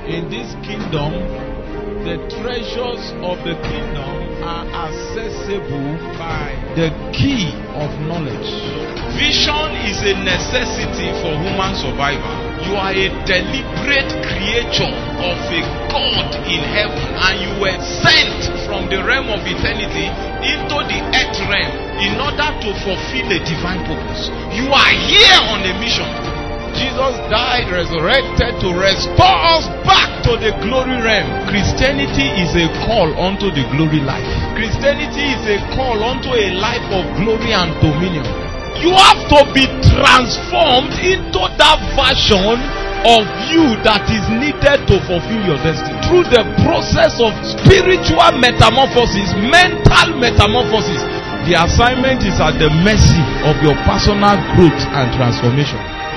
In this kingdom, the treasures of the kingdom are accessible by the key of knowledge. Vision is a necessity for human survival. You are a deliberate creature of a God in heaven, and you were sent from the realm of eternity into the earth realm in order to fulfill a divine purpose. You are here on a mission. Jesus died, resurrected to restore us back to the glory realm. Christianity is a call unto the glory life. Christianity is a call unto a life of glory and dominion. You have to be transformed into that version of you that is needed to fulfill your destiny. Through the process of spiritual metamorphosis, mental metamorphosis, the assignment is at the mercy of your personal growth and transformation.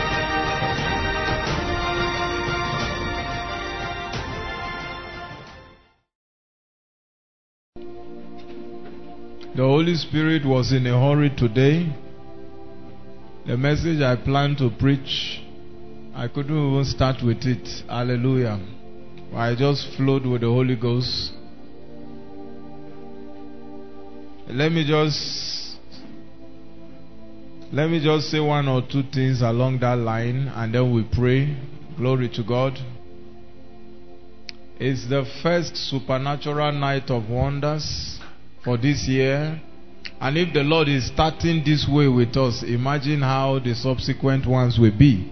The Holy Spirit was in a hurry today. The message I planned to preach, I couldn't even start with it. Hallelujah. I just flowed with the Holy Ghost. Let me just say one or two things along that line, and then we pray. Glory to God. It's the first supernatural night of wonders for this year. And if the Lord is starting this way with us, imagine how the subsequent ones will be.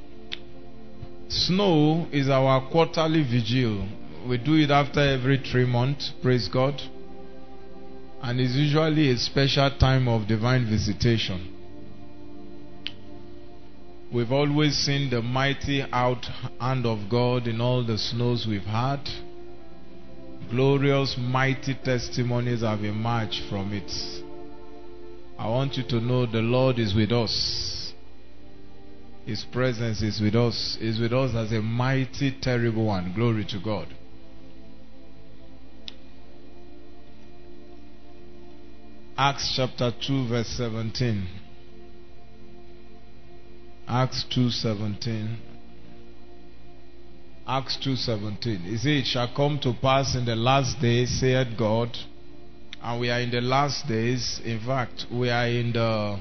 Snow is our quarterly vigil. We do it after every 3 months. Praise God. And it's usually a special time of divine visitation. We've always seen the mighty out hand of God in all the snows we've had. Glorious, mighty testimonies have emerged from it. I want you to know the Lord is with us. His presence is with us. He is with us as a mighty, terrible one. Glory to God. Acts chapter 2 verse 17. Acts 2:17. Acts 2:17. He said, "It shall come to pass in the last days, saith God." And we are in the last days. In fact, we are in the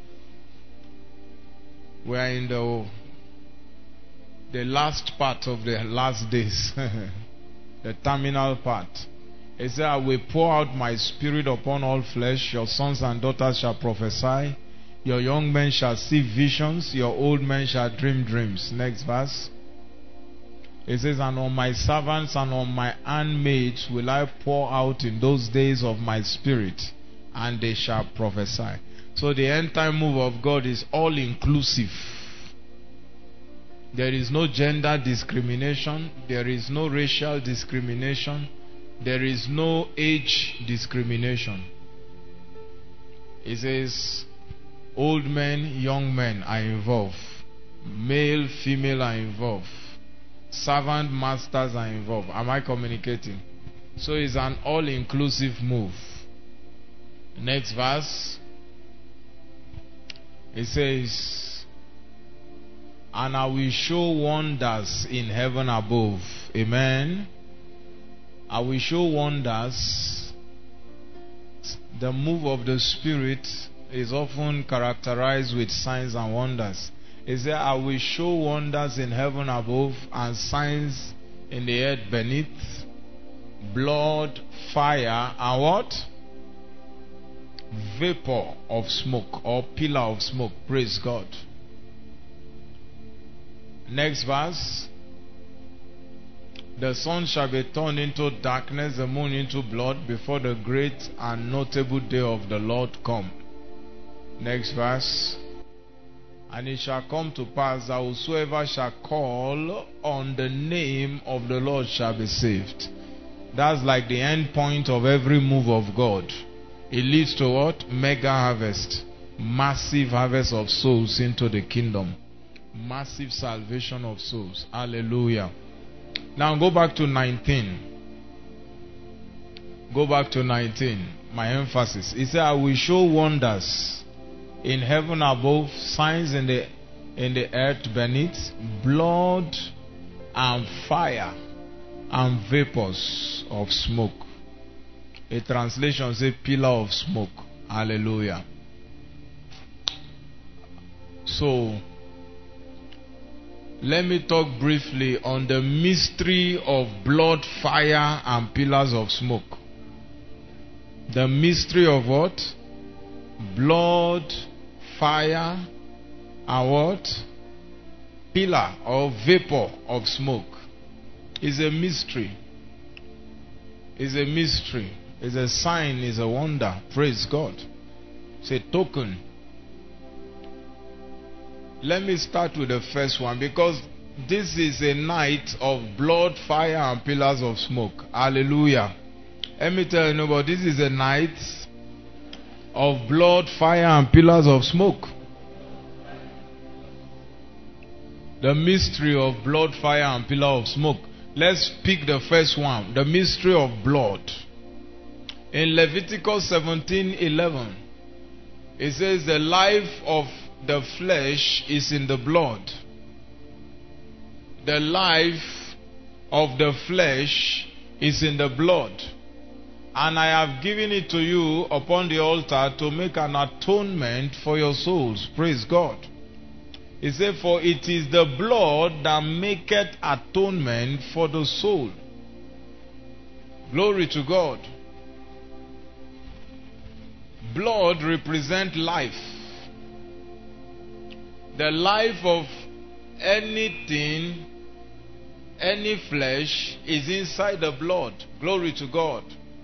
last part of the last days. The terminal part. It said, "I will pour out my spirit upon all flesh. Your sons and daughters shall prophesy. Your young men shall see visions. Your old men shall dream dreams." Next verse. It says, "And on my servants and on my handmaids will I pour out in those days of my spirit, and they shall prophesy." So the end time move of God is all inclusive. There is no gender discrimination. There is no racial discrimination. There is no age discrimination. It says, old men, young men are involved. Male, female are involved. Servant masters are involved. Am I communicating? So it's an all-inclusive move. Next verse. It says, "And I will show wonders in heaven above." Amen. I will show wonders. The move of the Spirit is often characterized with signs and wonders. Is that I will show wonders in heaven above and signs in the earth beneath, blood, fire, and what? Vapor of smoke or pillar of smoke. Praise God. Next verse. "The sun shall be turned into darkness, the moon into blood, before the great and notable day of the Lord come." Next verse. "And it shall come to pass that whosoever shall call on the name of the Lord shall be saved." That's like the end point of every move of God. It leads to what? Mega harvest. Massive harvest of souls into the kingdom. Massive salvation of souls. Hallelujah. Now go back to 19. Go back to 19. My emphasis. It said, "I will show wonders in heaven above, signs in the earth beneath, blood and fire and vapors of smoke. A translation says pillar of smoke. Hallelujah. So, let me talk briefly on the mystery of blood, fire, and pillars of smoke. The mystery of what? Blood, fire, and what? Pillar or vapor of smoke. Is a mystery. Is a mystery. Is a sign, is a wonder. Praise God. It's a token. Let me start with the first one, because this is a night of blood, fire, and pillars of smoke. Hallelujah. Let me tell you, nobody, this is a night of blood, fire, and pillars of smoke. The mystery of blood, fire, and pillar of smoke. Let's pick the first one. The mystery of blood. In Leviticus 17:11, it says the life of the flesh is in the blood. The life of the flesh is in the blood. And I have given it to you upon the altar to make an atonement for your souls. Praise God. He said, for it is the blood that maketh atonement for the soul. Glory to God. Blood represents life. The life of anything, any flesh, is inside the blood. Glory to God.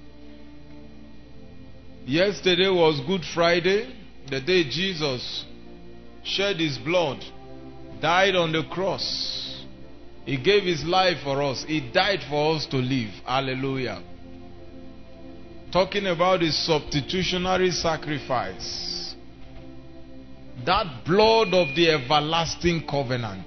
Yesterday was Good Friday, the day Jesus shed his blood, died on the cross. He gave his life for us. He died for us to live. Hallelujah. Talking about his substitutionary sacrifice. That blood of the everlasting covenant.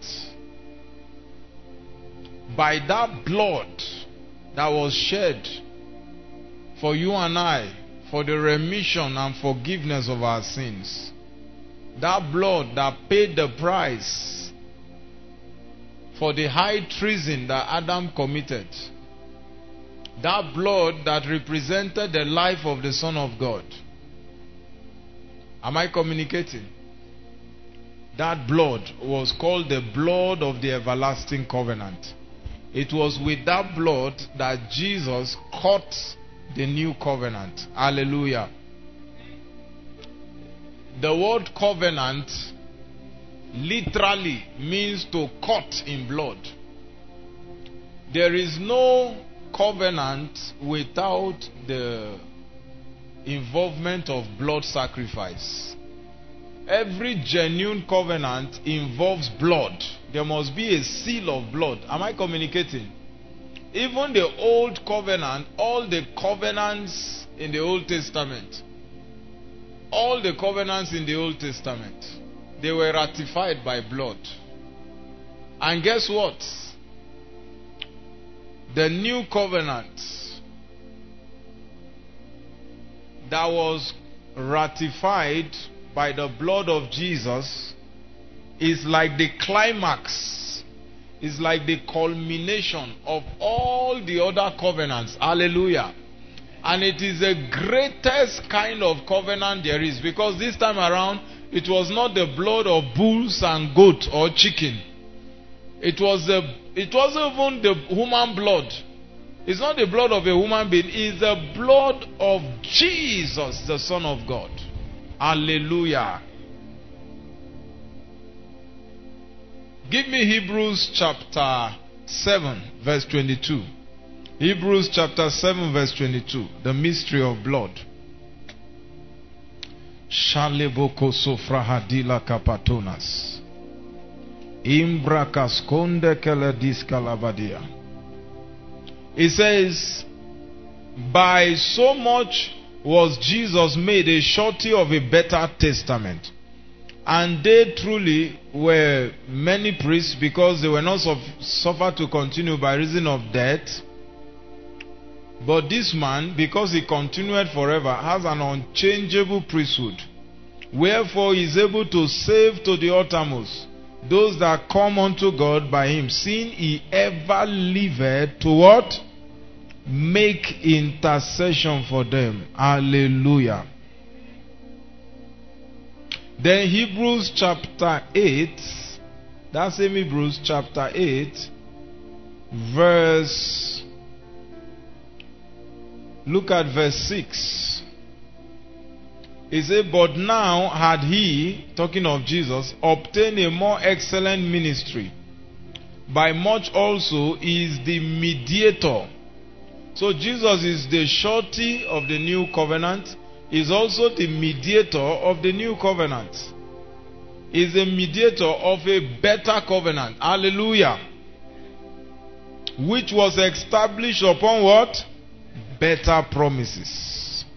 By that blood that was shed for you and I, for the remission and forgiveness of our sins. That blood that paid the price for the high treason that Adam committed. That blood that represented the life of the Son of God. Am I communicating? That blood was called the blood of the everlasting covenant. It was with that blood that Jesus cut the new covenant. Hallelujah. The word covenant literally means to cut in blood. There is no covenant without the involvement of blood sacrifice. Every genuine covenant involves blood. There must be a seal of blood. Am I communicating? Even the old covenant, all the covenants in the Old Testament, all the covenants in the Old Testament, they were ratified by blood. And guess what? The new covenant that was ratified by the blood of Jesus is like the climax, is like the culmination of all the other covenants. Hallelujah. And it is the greatest kind of covenant there is, because this time around it was not the blood of bulls and goats or chicken. It wasn't even the human blood. It's not the blood of a human being. It's the blood of Jesus, the Son of God. Hallelujah. Give me Hebrews chapter 7 verse 22. Hebrews chapter 7 verse 22. The mystery of blood. Shaleboko sofrahadila kapatonas. Imbrakaskonde kelediskalabadia. It says, by so much was Jesus made a surety of a better testament. And they truly were many priests, because they were not suffered to continue by reason of death. But this man, because he continued forever, has an unchangeable priesthood. Wherefore he is able to save to the uttermost those that come unto God by him, seeing he ever liveth to what? Make intercession for them. Hallelujah. Then Hebrews chapter 8, that's in Hebrews chapter 8, look at verse 6. He said, but now had he, talking of Jesus, obtained a more excellent ministry, by much also is the mediator. So Jesus is the surety of the new covenant, is also the mediator of the new covenant. Is the mediator of a better covenant. Hallelujah. Which was established upon what? Better promises.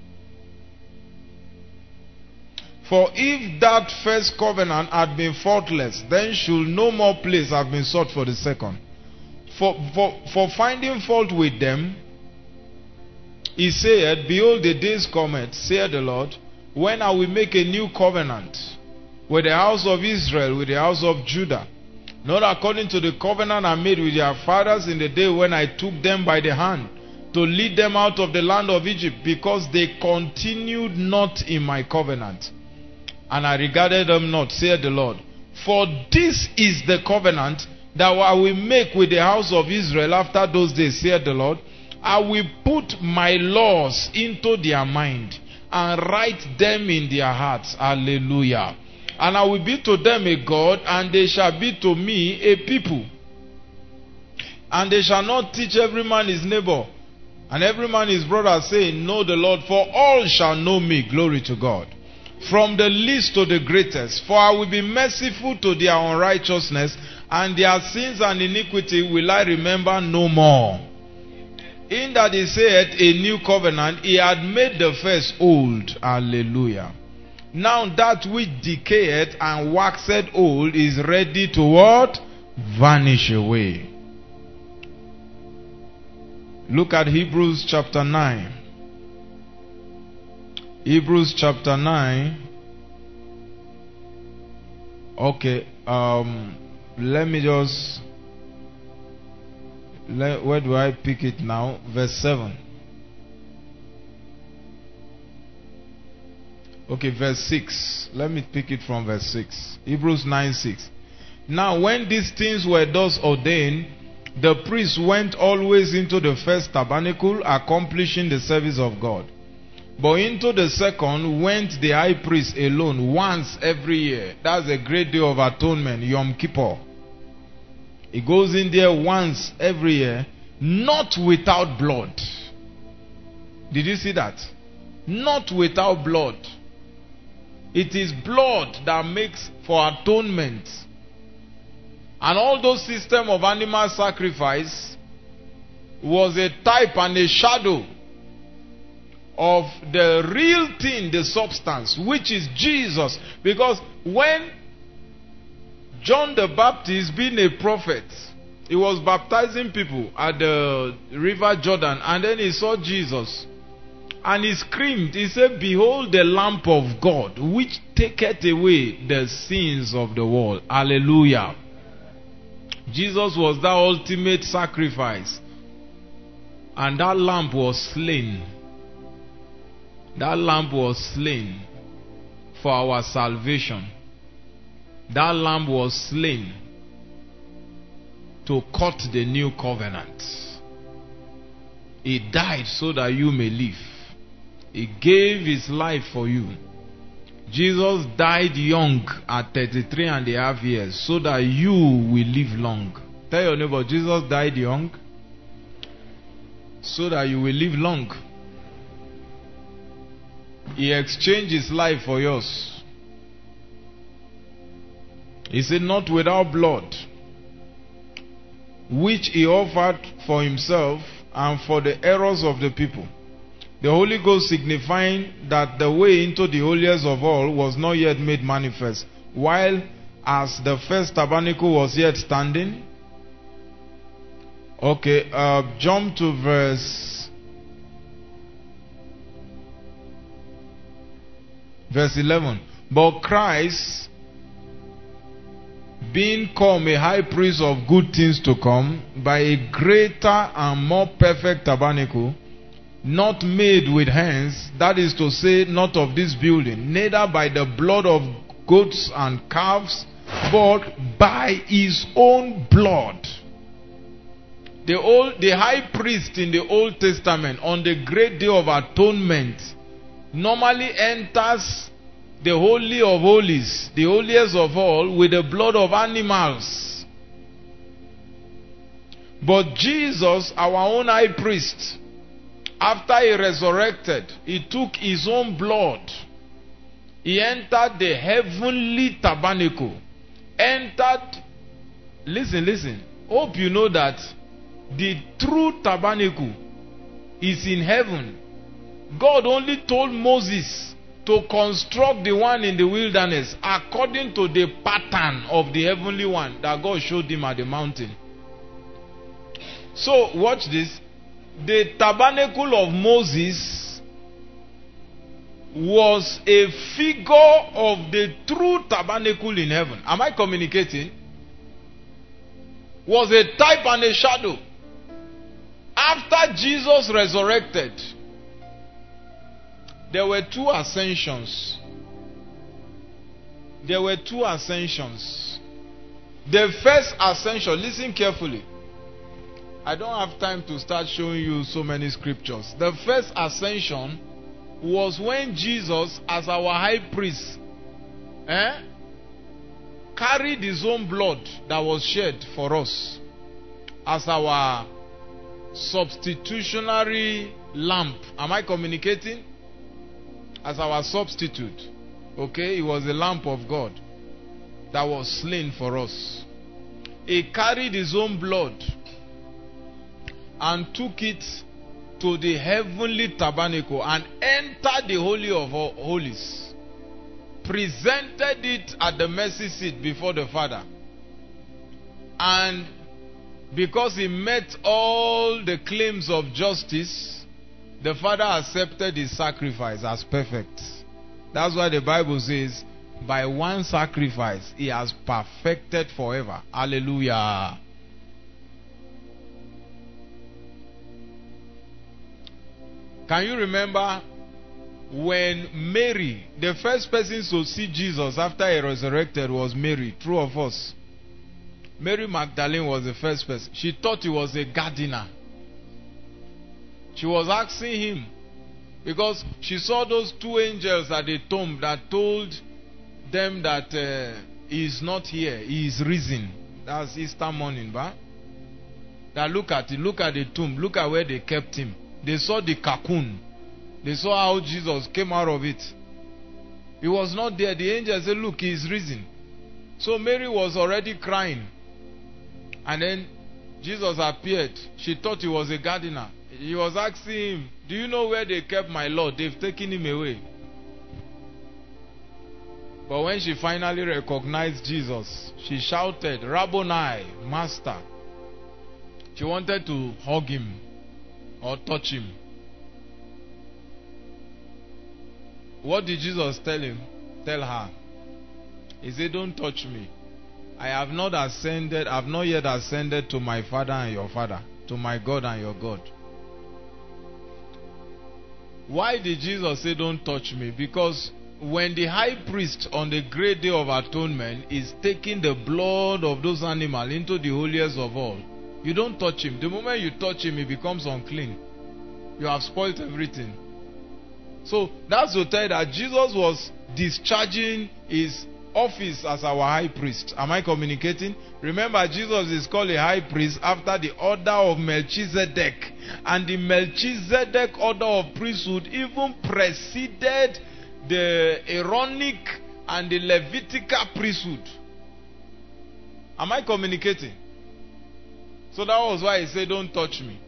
For if that first covenant had been faultless, then should no more place have been sought for the second. For finding fault with them, he said, behold, the days cometh, saith the Lord, when I will make a new covenant with the house of Israel, with the house of Judah, not according to the covenant I made with their fathers in the day when I took them by the hand to lead them out of the land of Egypt, because they continued not in my covenant, and I regarded them not, saith the Lord. For this is the covenant that I will make with the house of Israel after those days, saith the Lord. I will put my laws into their mind and write them in their hearts. Hallelujah. And I will be to them a God, and they shall be to me a people. And they shall not teach every man his neighbor, and every man his brother, saying, know the Lord, for all shall know me. Glory to God. From the least to the greatest. For I will be merciful to their unrighteousness, and their sins and iniquity will I remember no more. In that he said a new covenant, he had made the first old. Hallelujah. Now that which decayeth and waxeth old is ready to what? Vanish away. Look at Hebrews chapter 9. Hebrews chapter 9. Okay, let me just... where do I pick it now? Verse 7. Okay, verse 6. Let me pick it from verse 6. Hebrews 9:6. Now when these things were thus ordained, the priest went always into the first tabernacle, accomplishing the service of God. But into the second went the high priest alone, once every year. That's a great day of atonement, Yom Kippur. He goes in there once every year, not without blood. Did you see that? Not without blood. It is blood that makes for atonement. And all those system of animal sacrifice was a type and a shadow of the real thing, the substance, which is Jesus. Because when John the Baptist, being a prophet, he was baptizing people at the river Jordan, and then he saw Jesus. And he screamed, he said, behold the Lamb of God, which taketh away the sins of the world. Hallelujah. Jesus was that ultimate sacrifice. And that lamb was slain. That lamb was slain for our salvation. That lamb was slain to cut the new covenant. He died so that you may live. He gave his life for you. Jesus died young at 33 and a half years so that you will live long. Tell your neighbor, Jesus died young so that you will live long. He exchanged his life for yours. He said, not without blood, which he offered for himself and for the errors of the people. The Holy Ghost signifying that the way into the holiest of all was not yet made manifest, while as the first tabernacle was yet standing. Okay, jump to verse 11. But Christ being come a high priest of good things to come, by a greater and more perfect tabernacle, not made with hands, that is to say, not of this building, neither by the blood of goats and calves, but by his own blood. The high priest in the Old Testament on the great day of atonement normally enters the Holy of Holies, the holiest of all, with the blood of animals. But Jesus, our own high priest, after he resurrected, he took his own blood. He entered the heavenly tabernacle. Listen. Hope you know that the true tabernacle is in heaven. God only told Moses to construct the one in the wilderness according to the pattern of the heavenly one that God showed him at the mountain. So, watch this. The tabernacle of Moses was a figure of the true tabernacle in heaven. Am I communicating? Was a type and a shadow. After Jesus resurrected, there were two ascensions. The first ascension, listen carefully. I don't have time to start showing you so many scriptures. The first ascension was when Jesus, as our high priest, carried his own blood that was shed for us as our substitutionary lamp. Am I communicating? As our substitute. Okay, it was the lamp of God that was slain for us. He carried his own blood and took it to the heavenly tabernacle and entered the Holy of Holies. Presented it at the mercy seat before the Father. And because he met all the claims of justice, the Father accepted his sacrifice as perfect. That's why the Bible says, by one sacrifice, he has perfected forever. Hallelujah. Can you remember when Mary, the first person to see Jesus after he resurrected was Mary, true of us? Mary Magdalene was the first person. She thought he was a gardener. She was asking him because she saw those two angels at the tomb that told them that he is not here, he is risen. That's Easter morning, bah? That look at the tomb, look at where they kept him. They saw the cocoon. They saw how Jesus came out of it. He was not there. The angel said, look, he is risen. So Mary was already crying. And then Jesus appeared. She thought he was a gardener. He was asking him, do you know where they kept my Lord? They've taken him away. But when she finally recognized Jesus, she shouted, Rabboni, Master. She wanted to hug him or touch him. What did Jesus tell her? He said, don't touch me. I have not yet ascended to my Father and your Father, to my God and your God. Why did Jesus say don't touch me? Because when the high priest on the great day of atonement is taking the blood of those animals into the holiest of all, you don't touch him. The moment you touch him, he becomes unclean. You have spoiled everything. So that's to tell you that Jesus was discharging his office as our high priest. Am I communicating? Remember, Jesus is called a high priest after the order of Melchizedek. And the Melchizedek order of priesthood even preceded the Aaronic and the Levitical priesthood. Am I communicating? So that was why he said, don't touch me.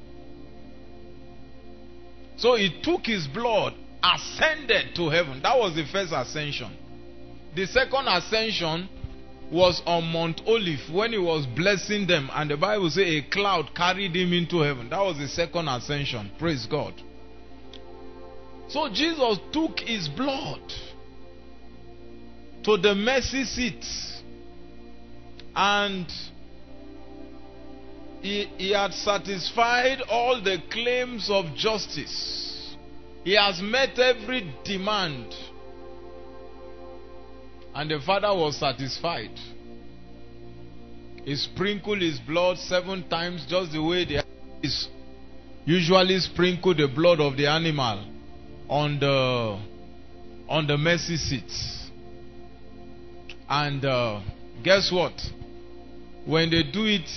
So he took his blood, ascended to heaven. That was the first ascension. The second ascension was on Mount Olive when he was blessing them. And the Bible says a cloud carried him into heaven. That was the second ascension. Praise God. So Jesus took his blood to the mercy seat And he had satisfied all the claims of justice. He has met every demand. And the Father was satisfied. He sprinkled his blood 7 times, just the way the is usually sprinkle the blood of the animal on the mercy seat. And guess what? When they do it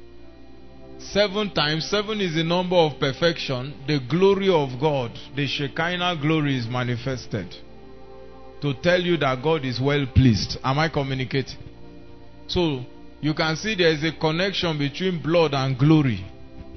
7 times, 7 is the number of perfection, the glory of God, the Shekinah glory is manifested to tell you that God is well pleased. Am I communicating? So you can see there is a connection between blood and glory.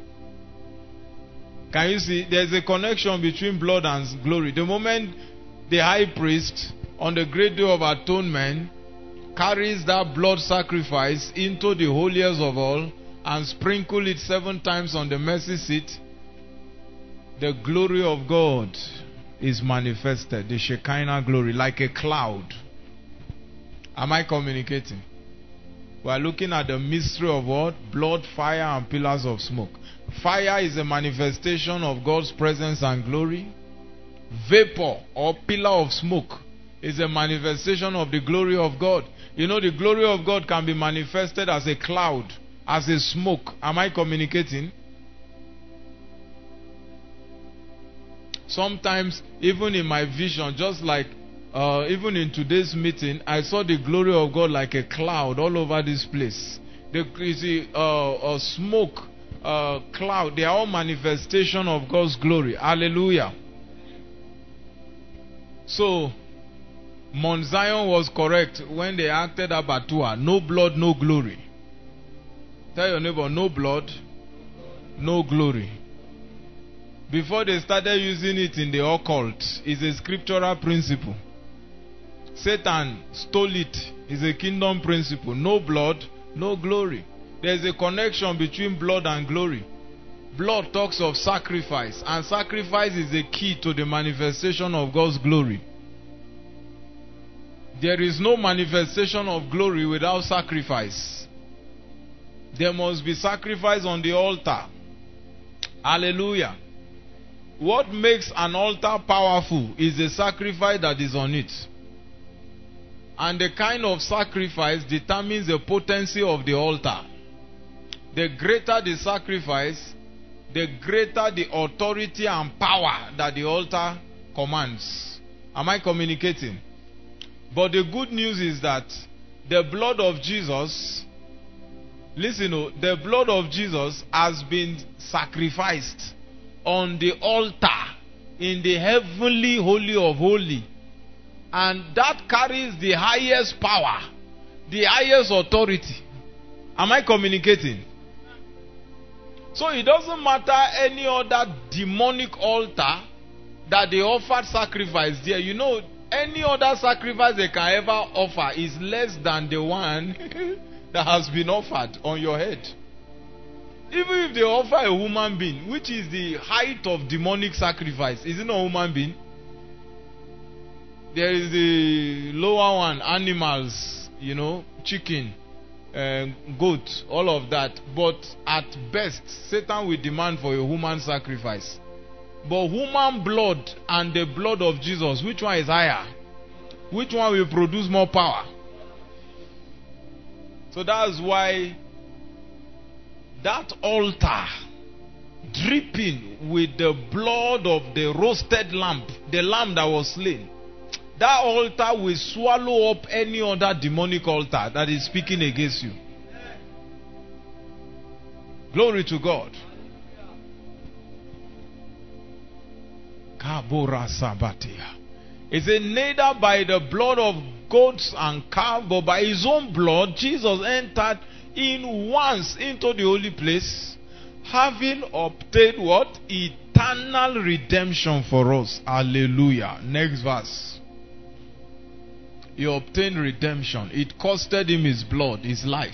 Can you see? There is a connection between blood and glory. The moment the high priest on the great day of atonement carries that blood sacrifice into the holiest of all and sprinkle it 7 times on the mercy seat, the glory of God is manifested. The Shekinah glory, like a cloud. Am I communicating? We are looking at the mystery of what? Blood, fire, and pillars of smoke. Fire is a manifestation of God's presence and glory. Vapor or pillar of smoke is a manifestation of the glory of God. You know, the glory of God can be manifested as a cloud, as a smoke. Am I communicating? Sometimes, even in my vision, just like even in today's meeting, I saw the glory of God like a cloud all over this place. You see, smoke, cloud, they are all manifestation of God's glory. Hallelujah. So, Mount Zion was correct when they acted Abatua. No blood, no glory. Tell your neighbor, no blood, no glory. Before they started using it in the occult, it's a scriptural principle. Satan stole it. It's a kingdom principle. No blood, no glory. There's a connection between blood and glory. Blood talks of sacrifice, and sacrifice is the key to the manifestation of God's glory. There is no manifestation of glory without sacrifice. There must be sacrifice on the altar. Hallelujah. What makes an altar powerful is the sacrifice that is on it. And the kind of sacrifice determines the potency of the altar. The greater the sacrifice, the greater the authority and power that the altar commands. Am I communicating? But the good news is that the blood of Jesus, listen, the blood of Jesus has been sacrificed on the altar in the heavenly holy of holy. And that carries the highest power, the highest authority. Am I communicating? So it doesn't matter any other demonic altar that they offered sacrifice there. You know, any other sacrifice they can ever offer is less than the one that has been offered on your head. Even if they offer a human being, which is the height of demonic sacrifice, is it not a human being? There is the lower one, animals, you know, chicken, goat, all of that. But at best, Satan will demand for a human sacrifice. But human blood and the blood of Jesus, which one is higher? Which one will produce more power? So that's why that altar dripping with the blood of the roasted lamb, the lamb that was slain, that altar will swallow up any other demonic altar that is speaking against you. Glory to God. It said, neither by the blood of goats and calves, but by his own blood, Jesus entered in once into the holy place, having obtained what? Eternal redemption for us. Hallelujah. Next verse. He obtained redemption. It costed him his blood, his life.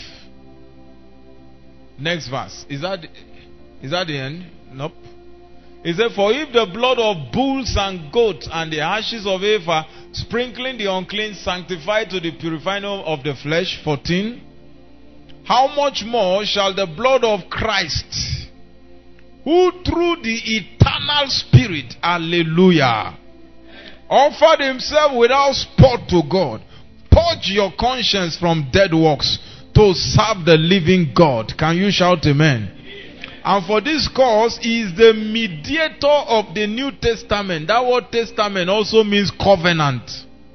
Next verse. Is that the end? Nope. He said, for if the blood of bulls and goats and the ashes of heifer, sprinkling the unclean, sanctified to the purifying of the flesh, 14, how much more shall the blood of Christ, who through the eternal Spirit, hallelujah, offered himself without spot to God, purge your conscience from dead works to serve the living God. Can you shout amen? And for this cause, he is the mediator of the New Testament. That word testament also means covenant.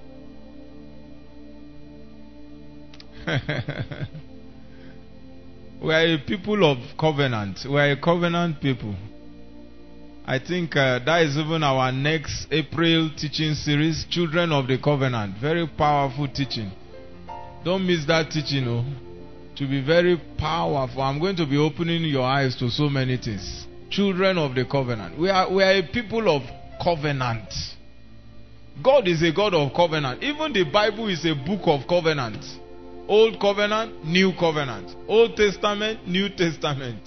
We are a people of covenant. We are a covenant people. I think that is even our next April teaching series, Children of the Covenant. Very powerful teaching. Don't miss that teaching, oh. To be very powerful. I'm going to be opening your eyes to so many things. Children of the covenant. We are a people of covenant. God is a God of covenant. Even the Bible is a book of covenant. Old covenant, new covenant. Old Testament, New Testament.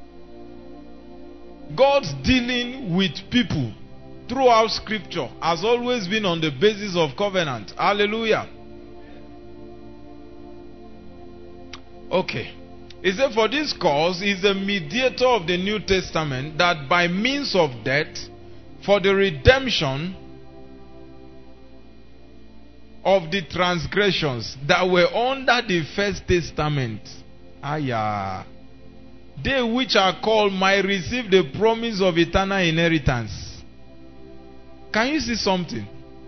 God's dealing with people throughout scripture has always been on the basis of covenant. Hallelujah. Okay. He said, for this cause is the mediator of the New Testament, that by means of death, for the redemption of the transgressions that were under the first testament, they which are called might receive the promise of eternal inheritance. Can you see something?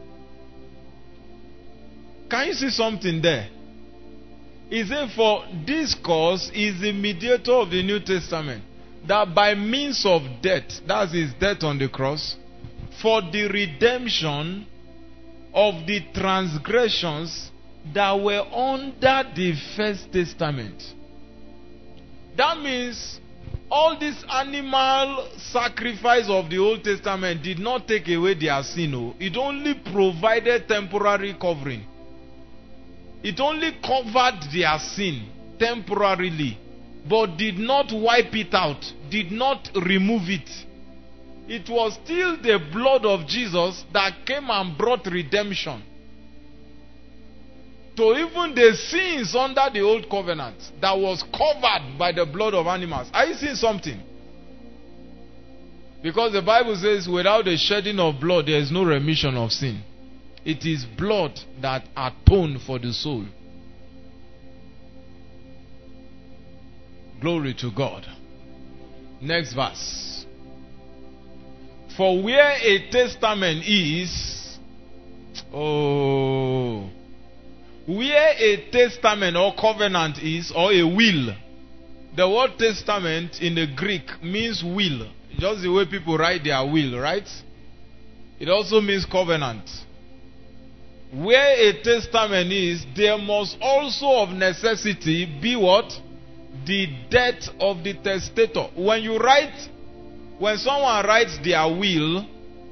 Can you see something there? He said, for this cause is the mediator of the New Testament, that by means of death, that's his death on the cross, for the redemption of the transgressions that were under the first testament. That means all this animal sacrifice of the Old Testament did not take away their sin. No. It only provided temporary covering. It only covered their sin temporarily, but did not wipe it out, did not remove it. It was still the blood of Jesus that came and brought redemption to even the sins under the old covenant that was covered by the blood of animals. Are you seeing something? Because the Bible says, without the shedding of blood, there is no remission of sin. It is blood that atoned for the soul. Glory to God. Next verse. For where a testament is, where a testament or covenant is, or a will. The word testament in the Greek means will. Just the way people write their will, right? It also means covenant. Where a testament is, there must also of necessity be what? The death of the testator. When someone writes their will,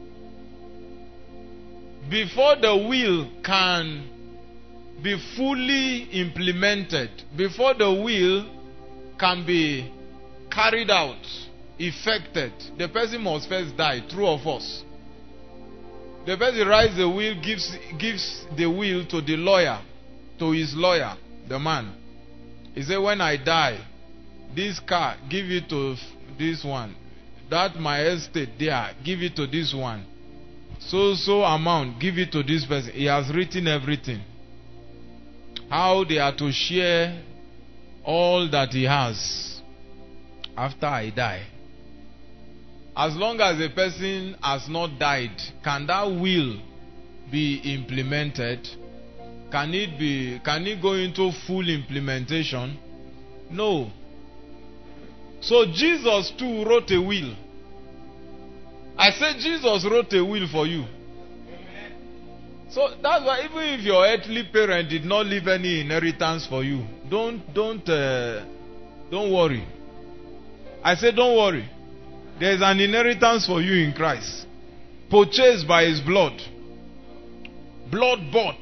before the will can be fully implemented, before the will can be carried out, effected, the person must first die. True or false? The person writes the will, gives the will to the lawyer, to his lawyer, the man. He said, when I die, this car, give it to this one. That my estate there, give it to this one. So amount, give it to this person. He has written everything. How they are to share all that he has after I die. As long as a person has not died, can that will be implemented? Can it go into full implementation? No. So Jesus too wrote a will. I said Jesus wrote a will for you. So that's why even if your earthly parent did not leave any inheritance for you, don't worry. I said don't worry. There is an inheritance for you in Christ, purchased by his blood, blood bought.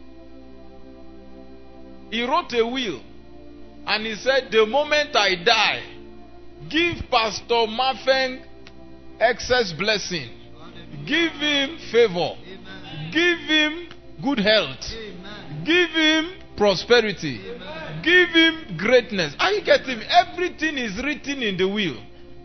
He wrote a will, and he said, the moment I die, give Pastor Mafeng excess blessing, give him favor, give him good health, give him prosperity, give him greatness. Are you getting me? Everything is written in the will.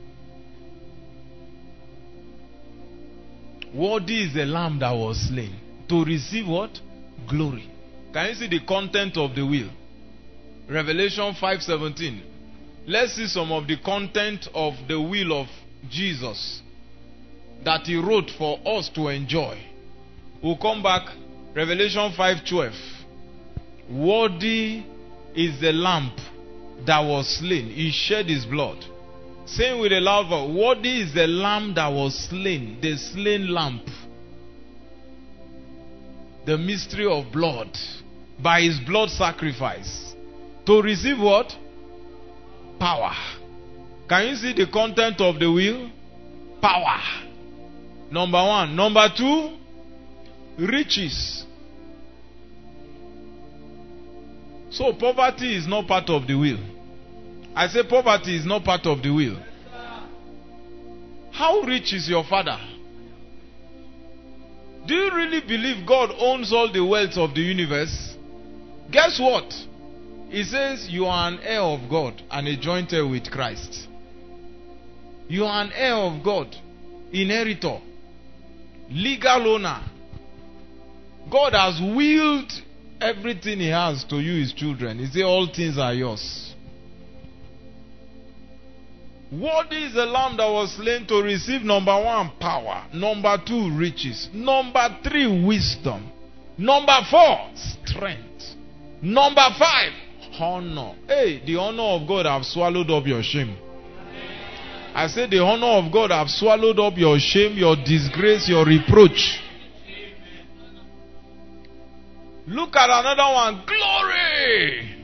Worthy is the lamb that was slain to receive what? Glory. Can you see the content of the will? Revelation 5:17. Let's see some of the content of the will of Jesus that he wrote for us to enjoy. We'll come back. Revelation 5:12. Worthy is the lamb that was slain. He shed his blood. Saying with a loud voice, worthy is the lamb that was slain, the slain lamb. The mystery of blood. By his blood sacrifice. To receive what? Power. Can you see the content of the will? Power. Number one. Number two, riches. So poverty is not part of the will. I say poverty is not part of the will. How rich is your father? Do you really believe God owns all the wealth of the universe? Guess what? He says you are an heir of God and a joint heir with Christ. You are an heir of God, inheritor, legal owner. God has willed everything he has to you, his children. He says all things are yours. Worthy is the lamb that was slain to receive, number one, power. Number two, riches. Number three, wisdom. Number four, strength. Number five, honor. Hey, the honor of God have swallowed up your shame. I said the honor of God have swallowed up your shame, your disgrace, your reproach. Look at another one. Glory.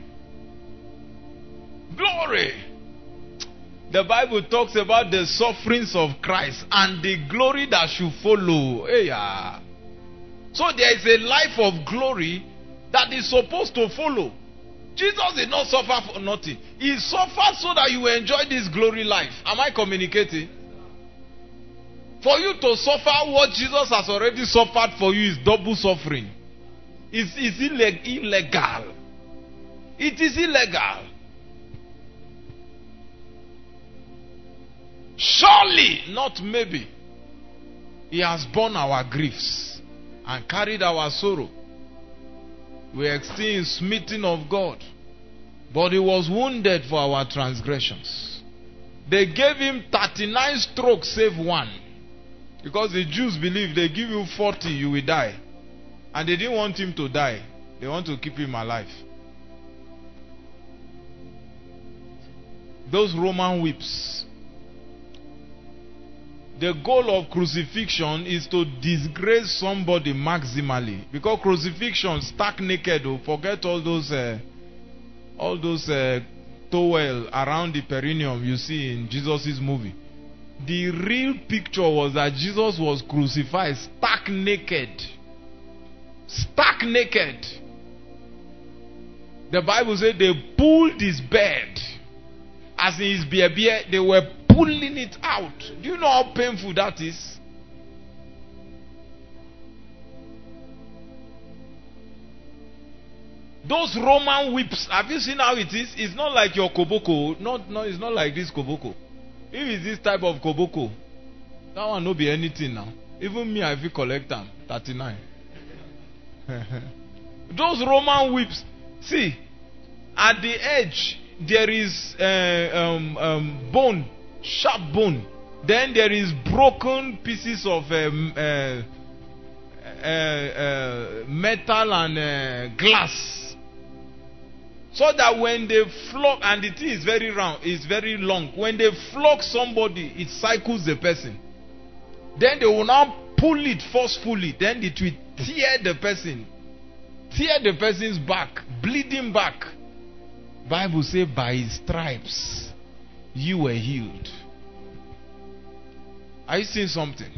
Glory. The Bible talks about the sufferings of Christ and the glory that should follow. Hey, so there is a life of glory that is supposed to follow. Jesus did not suffer for nothing. He suffered so that you will enjoy this glory life. Am I communicating? For you to suffer what Jesus has already suffered for you is double suffering. It's illegal. It is illegal. Surely, not maybe, he has borne our griefs and carried our sorrow. We are still smitten of God, but he was wounded for our transgressions. They gave him 39 strokes save one, because the Jews believe they give you 40 you will die, and they didn't want him to die. They want to keep him alive. Those Roman whips. The goal of crucifixion is to disgrace somebody maximally. Because crucifixion, stark naked, forget all those towel around the perineum you see in Jesus' movie. The real picture was that Jesus was crucified stark naked. Stark naked. The Bible said they pulled his bed. As in his beer, they were pulling it out. Do you know how painful that is? Those Roman whips, have you seen how it is? It's not like your koboko. No, it's not like this koboko. If it's this type of koboko, that one no be anything now. Even me, I feel collect them. 39. Those Roman whips. See, at the edge, there is bone. Sharp bone. Then there is broken pieces of metal and glass, so that when they flog, and the thing is very round, it's very long. When they flog somebody, it cycles the person. Then they will now pull it forcefully. Then it will tear the person's back, bleeding back. Bible says, by his stripes you were healed. Are you seeing something?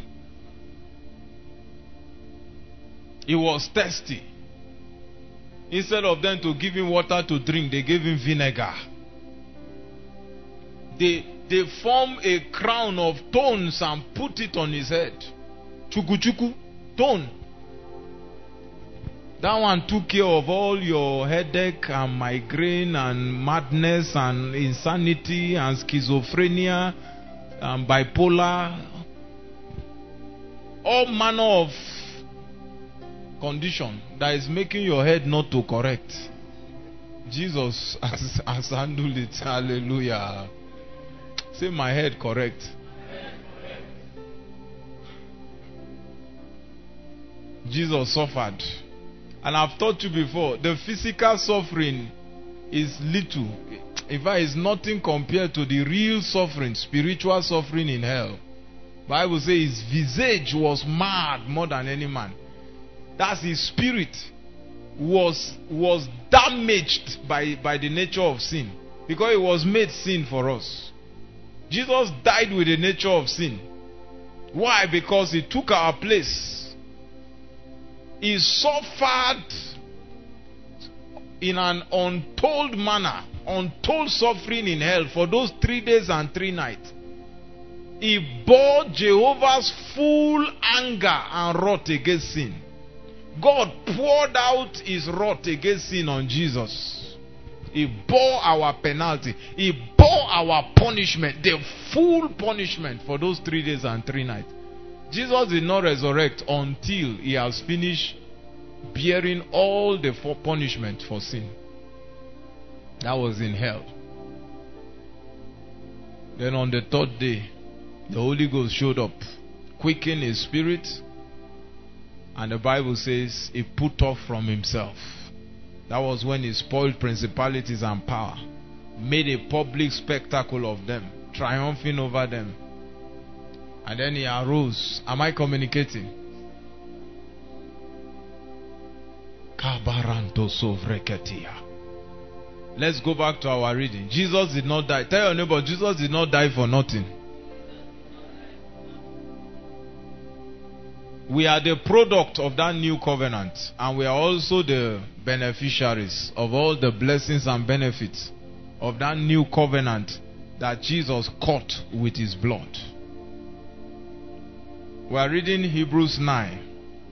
He was thirsty. Instead of them to give him water to drink, they gave him vinegar. They form a crown of thorns and put it on his head. Chuku chuku, thorn. That one took care of all your headache and migraine and madness and insanity and schizophrenia and bipolar. All manner of condition that is making your head not to correct. Jesus has handled it. Hallelujah. Say, my head correct. Jesus suffered. And I've taught you before, the physical suffering is little. In fact, it's nothing compared to the real suffering, spiritual suffering in hell. Bible says his visage was marred more than any man. That's his spirit was damaged by the nature of sin. Because it was made sin for us. Jesus died with the nature of sin. Why? Because he took our place. He suffered in an untold manner, untold suffering in hell for those 3 days and 3 nights. He bore Jehovah's full anger and wrath against sin. God poured out his wrath against sin on Jesus. He bore our penalty. He bore our punishment, the full punishment for those 3 days and 3 nights. Jesus did not resurrect until he has finished bearing all the punishment for sin. That was in hell. Then on the 3rd day, the Holy Ghost showed up, quickened his spirit, and the Bible says he put off from himself. That was when he spoiled principalities and power, made a public spectacle of them, triumphing over them. And then he arose. Am I communicating? Let's go back to our reading. Jesus did not die. Tell your neighbor, Jesus did not die for nothing. We are the product of that new covenant, and we are also the beneficiaries of all the blessings and benefits of that new covenant that Jesus cut with his blood. We are reading Hebrews 9.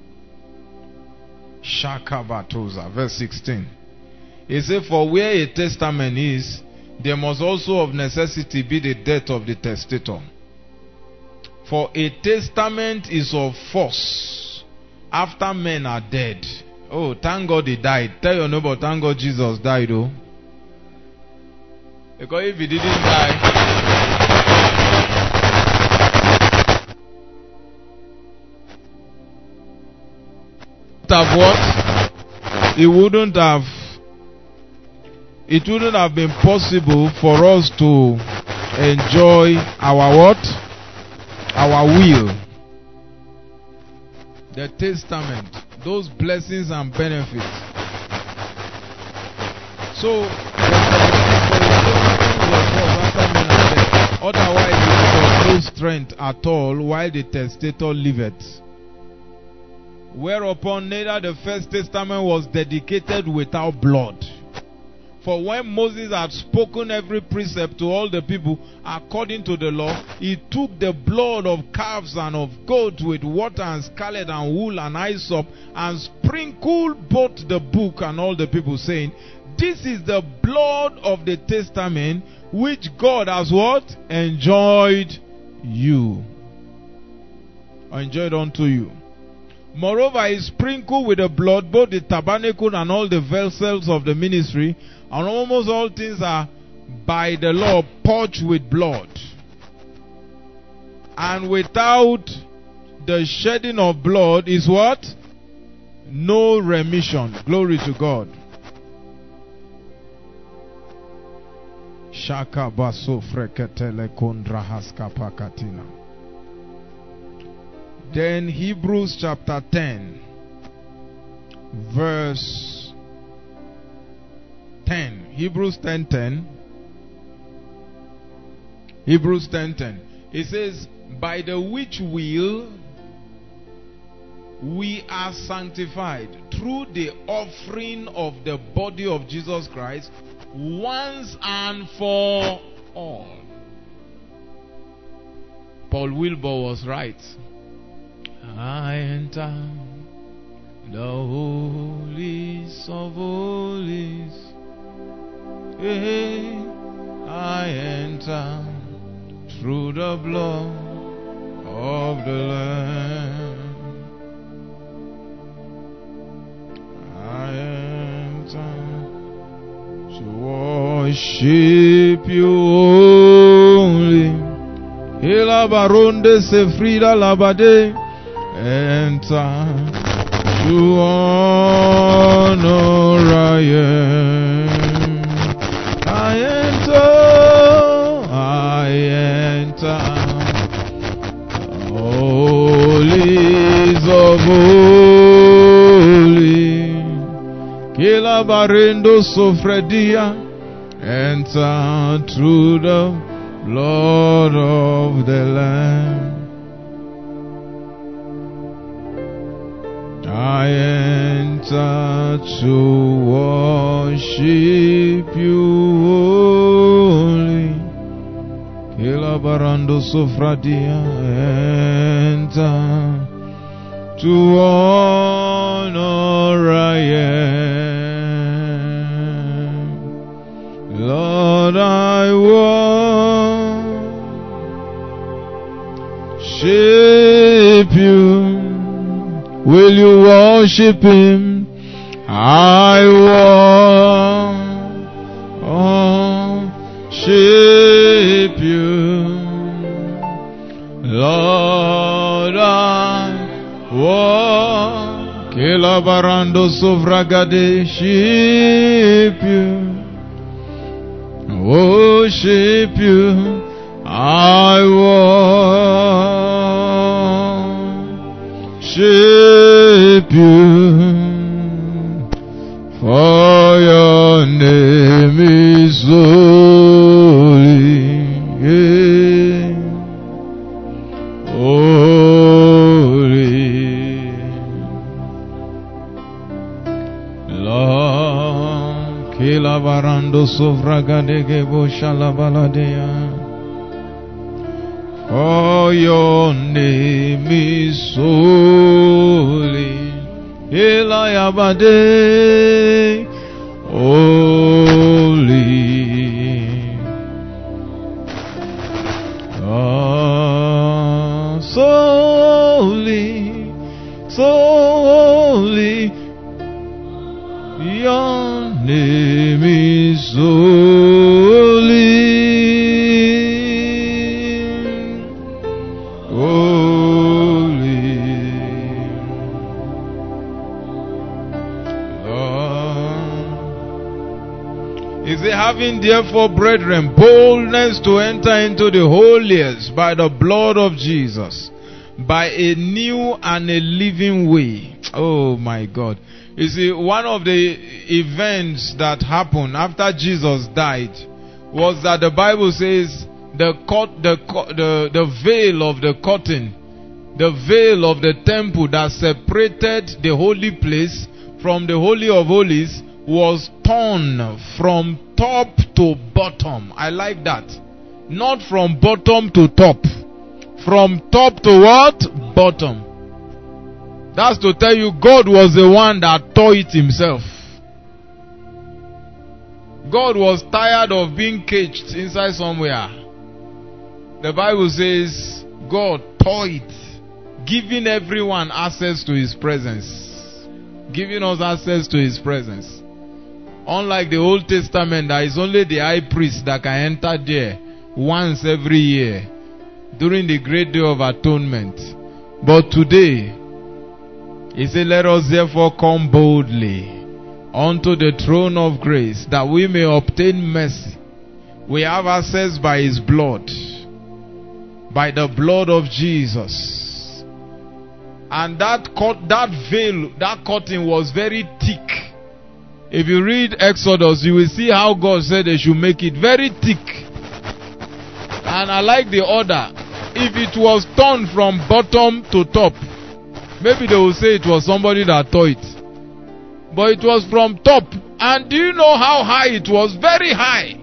Shakabatoza, verse 16. He said, for where a testament is, there must also of necessity be the death of the testator. For a testament is of force after men are dead. Oh, thank God he died. Tell your neighbor, thank God Jesus died, oh. Because if he didn't die, have what? It wouldn't have been possible for us to enjoy our what? Our will. The testament. Those blessings and benefits. So otherwise it was no strength at all while the testator liveth. Whereupon neither the first testament was dedicated without blood. For when Moses had spoken every precept to all the people according to the law, he took the blood of calves and of goats with water and scarlet and wool and hyssop and sprinkled both the book and all the people, saying, this is the blood of the testament which God has what? Enjoined you. Enjoined unto you. Moreover, he sprinkled with the blood both the tabernacle and all the vessels of the ministry, and almost all things are by the law purged with blood. And without the shedding of blood is what? No remission. Glory to God. Shaka baso freketele kondra haska pakatina. Then Hebrews chapter 10 verse 10. Hebrews 10:10. Hebrews 10:10. It says, by the which will we are sanctified through the offering of the body of Jesus Christ once and for all. Paul Wilbur was right. I enter the holies of holies. Hey, I enter through the blood of the Lamb. I enter to worship you only. Ela baronde se frida labade. Enter to honor I am. I enter holies of holy. Kila barendo sofredia. Enter through the blood of the Lamb. I enter to worship you only. Kila barando sofradia. Enter to honor I am. Lord, I worship you. Will you worship him? I worship you. Lord, I worship. Kela barando sovragade ship you. Worship you. I worship you, for your name is holy, holy. Lord, kila barando sovragadege boshalabaladea. For your name is holy, Elayabade, holy. Oh, so holy, so holy. Your name is holy. Having therefore, brethren, boldness to enter into the holiest by the blood of Jesus, by a new and a living way. Oh my God. You see, one of the events that happened after Jesus died was that the Bible says the veil of the curtain, the veil of the temple that separated the holy place from the Holy of Holies was torn from top to bottom. I like that. Not from bottom to top. From top to what? Bottom. That's to tell you God was the one that tore it himself. God was tired of being caged inside somewhere. The Bible says God tore it, giving everyone access to his presence. Giving us access to his presence. Unlike the Old Testament, that is only the high priest that can enter there once every year during the great day of atonement. But today, he said, let us therefore come boldly unto the throne of grace, that we may obtain mercy. We have access by his blood, by the blood of Jesus. And that veil, that curtain was very thick. If you read Exodus, you will see how God said they should make it very thick. And I like the order. If it was torn from bottom to top, maybe they will say it was somebody that tore it. But it was from top. And do you know how high it was? Very high.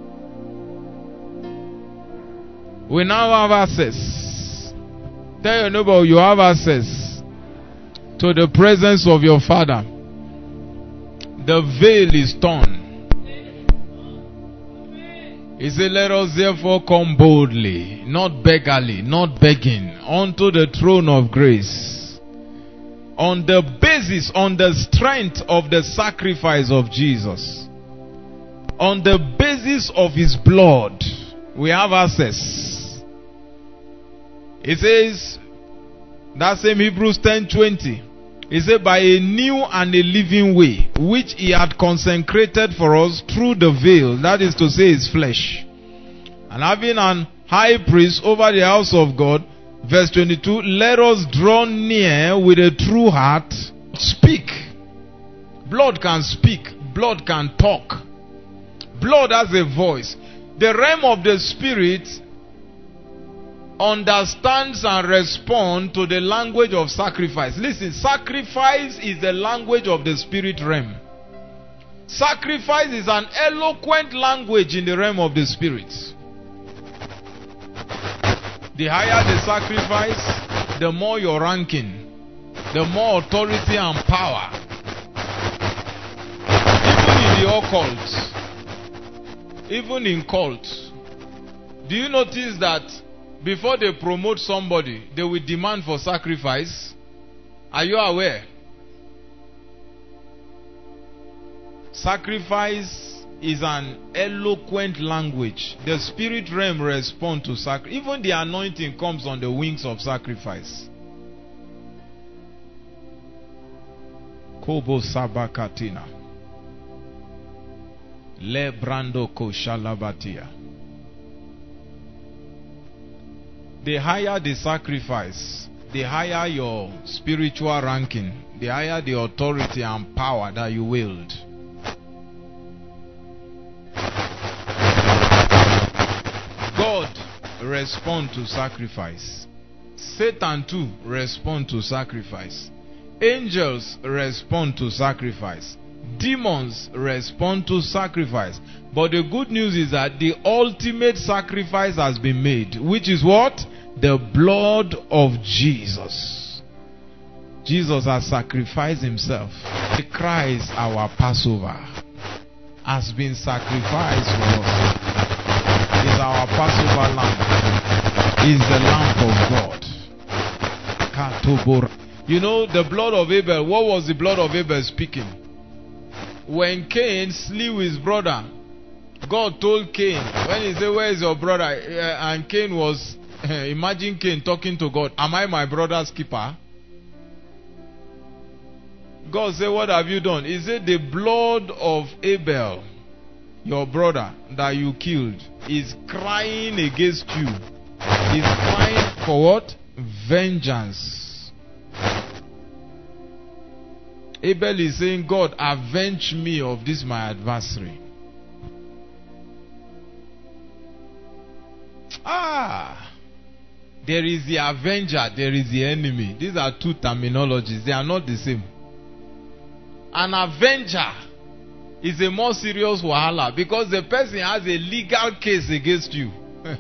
We now have access. Tell your neighbor you have access to the presence of your Father. The veil is torn. He said, let us therefore come boldly, not beggarly, not begging, unto the throne of grace. On the basis, on the strength of the sacrifice of Jesus. On the basis of His blood, we have access. It says, that same Hebrews 10:20. He said, by a new and a living way, which He had consecrated for us through the veil, that is to say, His flesh. And having an high priest over the house of God, verse 22, let us draw near with a true heart. Speak. Blood can speak. Blood can talk. Blood has a voice. The realm of the Spirit understands and responds to the language of sacrifice. Listen, sacrifice is the language of the Spirit realm. Sacrifice is an eloquent language in the realm of the Spirit. The higher the sacrifice, the more your ranking, the more authority and power. Even in cults, do you notice that before they promote somebody, they will demand for sacrifice? Are you aware? Sacrifice is an eloquent language. The spirit realm responds to sacrifice. Even the anointing comes on the wings of sacrifice. Kobo Sabakatina. Le Brando Koshalabatia. The higher the sacrifice, the higher your spiritual ranking, the higher the authority and power that you wield. God responds to sacrifice. Satan too responds to sacrifice. Angels respond to sacrifice. Demons respond to sacrifice. But the good news is that the ultimate sacrifice has been made, which is what? The blood of Jesus. Jesus has sacrificed Himself. The Christ, our Passover, has been sacrificed for us. Is our Passover lamb. Is the lamb of God. You know, the blood of Abel. What was the blood of Abel speaking? When Cain slew his brother, God told Cain, when he said, where is your brother? And Cain was, imagine Cain talking to God, am I my brother's keeper? God said, what have you done? He said, the blood of Abel, your brother that you killed, is crying against you. He's crying for what? Vengeance. Abel is saying, God, avenge me of this my adversary. There is the avenger, there is the enemy. These are two terminologies. They are not the same. An avenger is a more serious wahala because the person has a legal case against you.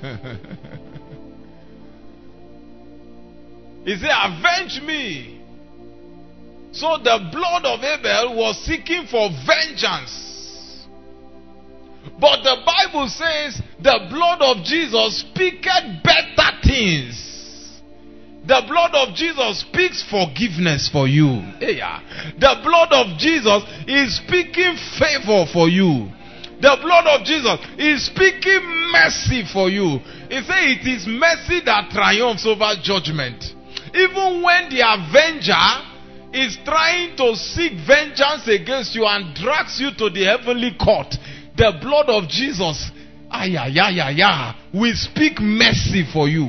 He said, avenge me. So the blood of Abel was seeking for vengeance. But the Bible says the blood of Jesus speaketh better things. The blood of Jesus speaks forgiveness for you. The blood of Jesus is speaking favor for you. The blood of Jesus is speaking mercy for you. He said it is mercy that triumphs over judgment. Even when the avenger is trying to seek vengeance against you and drags you to the heavenly court, the blood of Jesus will speak mercy for you.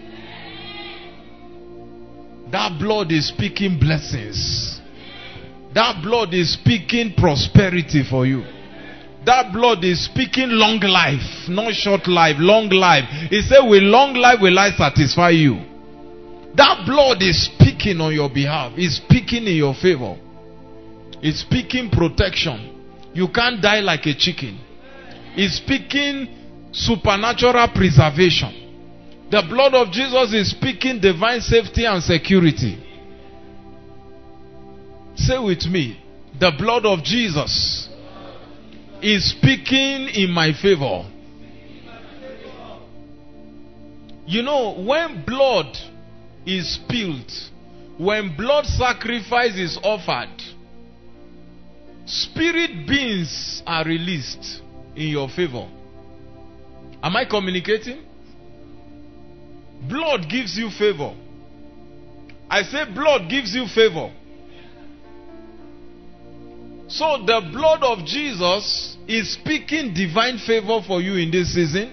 That blood is speaking blessings. That blood is speaking prosperity for you. That blood is speaking long life, not short life, long life. He said, with long life will I satisfy you. That blood is speaking on your behalf. It's speaking in your favor. It's speaking protection. You can't die like a chicken. It's speaking supernatural preservation. The blood of Jesus is speaking divine safety and security. Say with me, the blood of Jesus is speaking in my favor. You know, when blood is spilled, when blood sacrifice is offered, spirit beings are released in your favor. Am I communicating? Blood gives you favor. I say blood gives you favor. So the blood of Jesus is speaking divine favor for you in this season.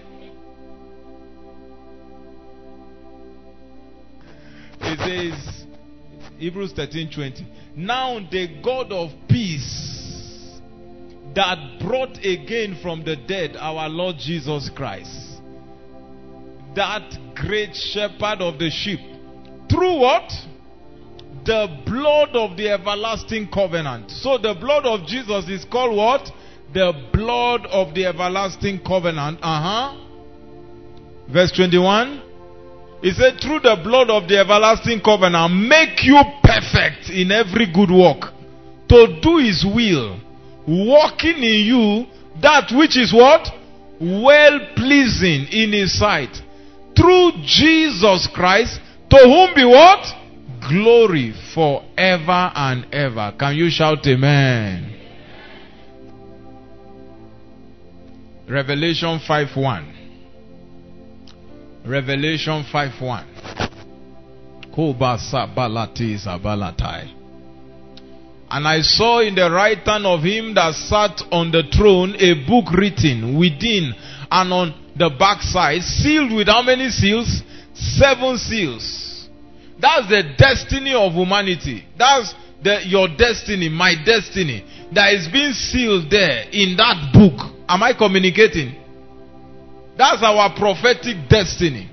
It says, Hebrews 13:20. Now the God of peace, that brought again from the dead our Lord Jesus Christ, that great shepherd of the sheep, through what? The blood of the everlasting covenant. So the blood of Jesus is called what? The blood of the everlasting covenant. Verse 21. He said, through the blood of the everlasting covenant, make you perfect in every good work, to do his will, working in you that which is what? Well pleasing in his sight. Through Jesus Christ, to whom be what? Glory forever and ever. Can you shout amen? Revelation 5:1. Revelation 5:1. And I saw in the right hand of him that sat on the throne a book written within and on the backside, sealed with how many seals? 7 seals. That's the destiny of humanity. That's your destiny, my destiny, that is being sealed there in that book. Am I communicating? That's our prophetic destiny.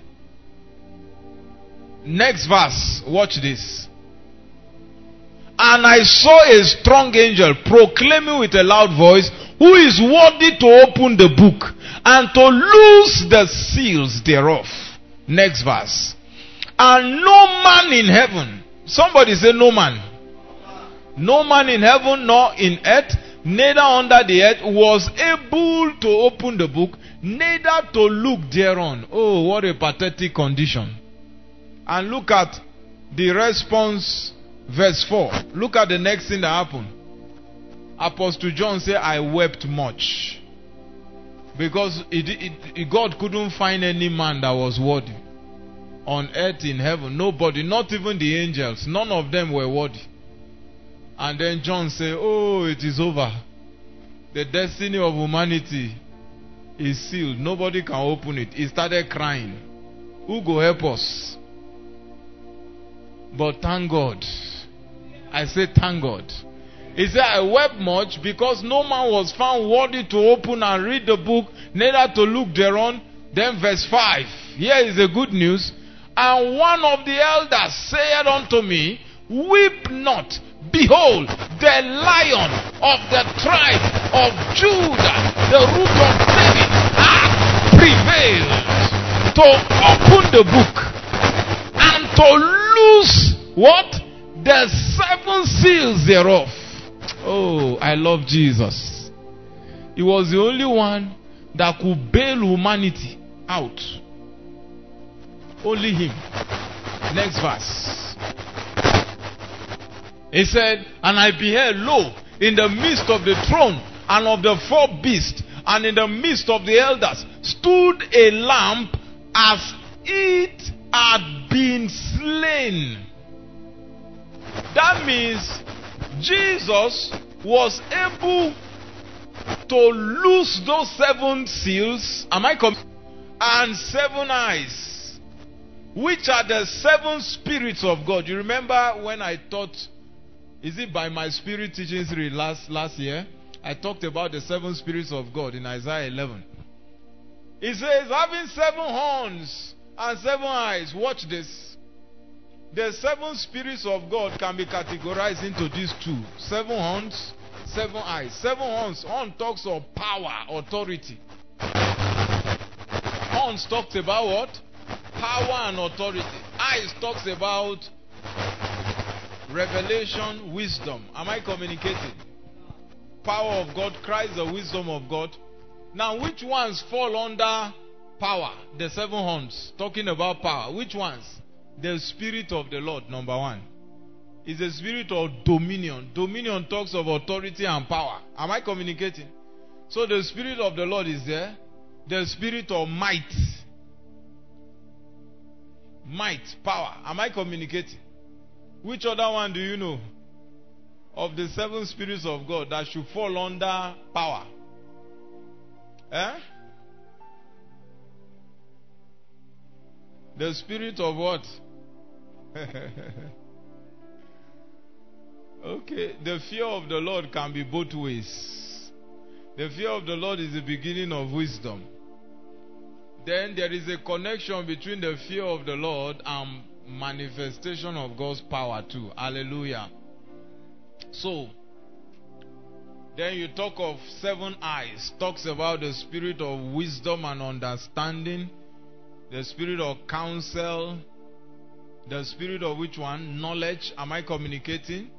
Next verse, watch this. And I saw a strong angel proclaiming with a loud voice, who is worthy to open the book and to loose the seals thereof. Next verse. And no man in heaven, somebody say no man. No man in heaven nor in earth, neither under the earth, was able to open the book, neither to look thereon. Oh, what a pathetic condition. And look at the response, verse 4. Look at the next thing that happened. Apostle John said, I wept much. Because God couldn't find any man that was worthy. On earth, in heaven, nobody, not even the angels, none of them were worthy. And then John said, oh, it is over. The destiny of humanity is sealed. Nobody can open it. He started crying. Who go help us? But thank God. I say thank God. He said, I wept much because no man was found worthy to open and read the book, neither to look thereon. Then verse 5. Here is the good news. And one of the elders said unto me, weep not. Behold, the Lion of the tribe of Judah, the root of David, hath prevailed to open the book and to loose what? The 7 seals thereof. Oh, I love Jesus. He was the only one that could bail humanity out. Only him. Next verse. He said, and I beheld, lo, in the midst of the throne and of the 4 beasts, and in the midst of the elders, stood a lamb as it had been slain. That means Jesus was able to loose those 7 seals. Am I coming? And 7 eyes, which are the 7 spirits of God. You remember when I taught, is it by my spirit teaching series last year? I talked about the 7 spirits of God in Isaiah 11. It says, having 7 horns and 7 eyes. Watch this. The 7 spirits of God can be categorized into these 2. 7 horns, 7 eyes. 7 horns. Horn talks of power, authority. Horns talks about what? Power and authority. Eyes talks about Revelation, wisdom. Am I communicating? Power of God, Christ, the wisdom of God. Now, which ones fall under power? The 7 horns. Talking about power. Which ones? The Spirit of the Lord, number 1. Is the spirit of dominion. Dominion talks of authority and power. Am I communicating? So the Spirit of the Lord is there. The spirit of might. Might, power. Am I communicating? Which other one do you know of the 7 spirits of God that should fall under power? The spirit of what? Okay, the fear of the Lord can be both ways. The fear of the Lord is the beginning of wisdom. Then there is a connection between the fear of the Lord and manifestation of God's power too. Hallelujah. So, then you talk of 7 eyes. Talks about the spirit of wisdom and understanding. The spirit of counsel. The spirit of which one? Knowledge. Am I communicating?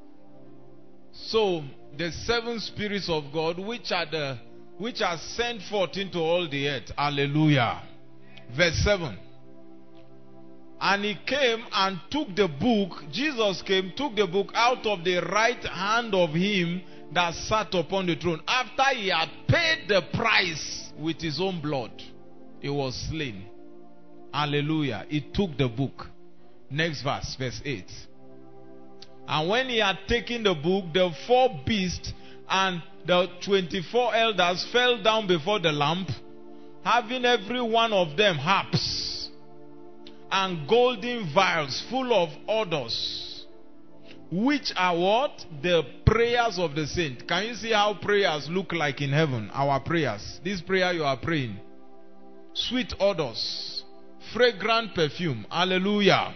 So, the 7 spirits of God which are sent forth into all the earth. Hallelujah. Verse 7. And he came and took the book. Jesus came, took the book out of the right hand of him that sat upon the throne. After he had paid the price with his own blood, he was slain. Hallelujah. He took the book. Next verse, verse 8. And when he had taken the book, the 4 beasts and the 24 elders fell down before the Lamb, having every one of them harps and golden vials full of odors, which are what? The prayers of the saint. Can you see how prayers look like in heaven? Our prayers. This prayer you are praying. Sweet odors. Fragrant perfume. Hallelujah.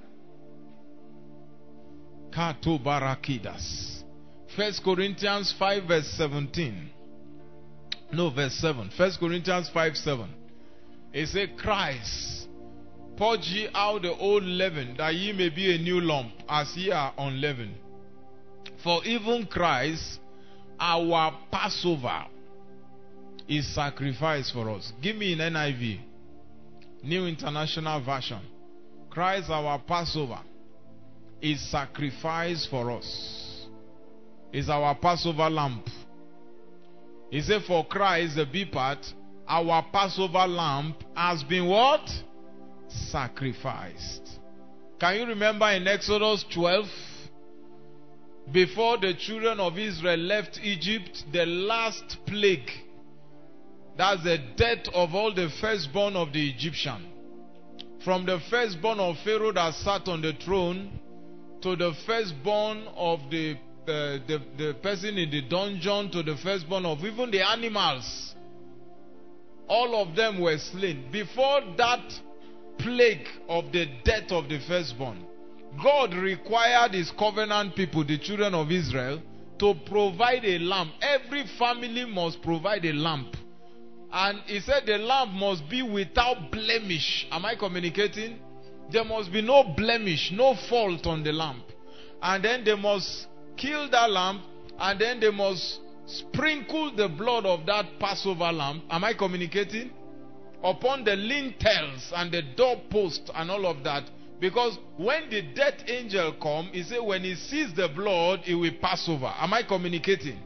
Kato barakidas. 1 Corinthians 5 verse 17. No, verse 7. 1 Corinthians 5 7. It says, Christ, purge ye out the old leaven, that ye may be a new lump, as ye are unleavened. For even Christ, our Passover, is sacrificed for us. Give me an NIV, New International Version. Christ, our Passover, is sacrificed for us. Is our Passover lamb. He said, for Christ, the B part, our Passover lamb has been what? Sacrificed. Can you remember in Exodus 12? Before the children of Israel left Egypt, the last plague, that's the death of all the firstborn of the Egyptian. From the firstborn of Pharaoh that sat on the throne, to the firstborn of the person in the dungeon, to the firstborn of even the animals. All of them were slain. Before that plague of the death of the firstborn, God required his covenant people, the children of Israel, to provide a lamb. Every family must provide a lamb. And he said the lamb must be without blemish. Am I communicating? There must be no blemish, no fault on the lamb. And then they must kill that lamb, and then they must sprinkle the blood of that Passover lamb. Am I communicating? Upon the lintels and the doorpost and all of that. Because when the death angel comes, he said when he sees the blood, he will pass over. Am I communicating?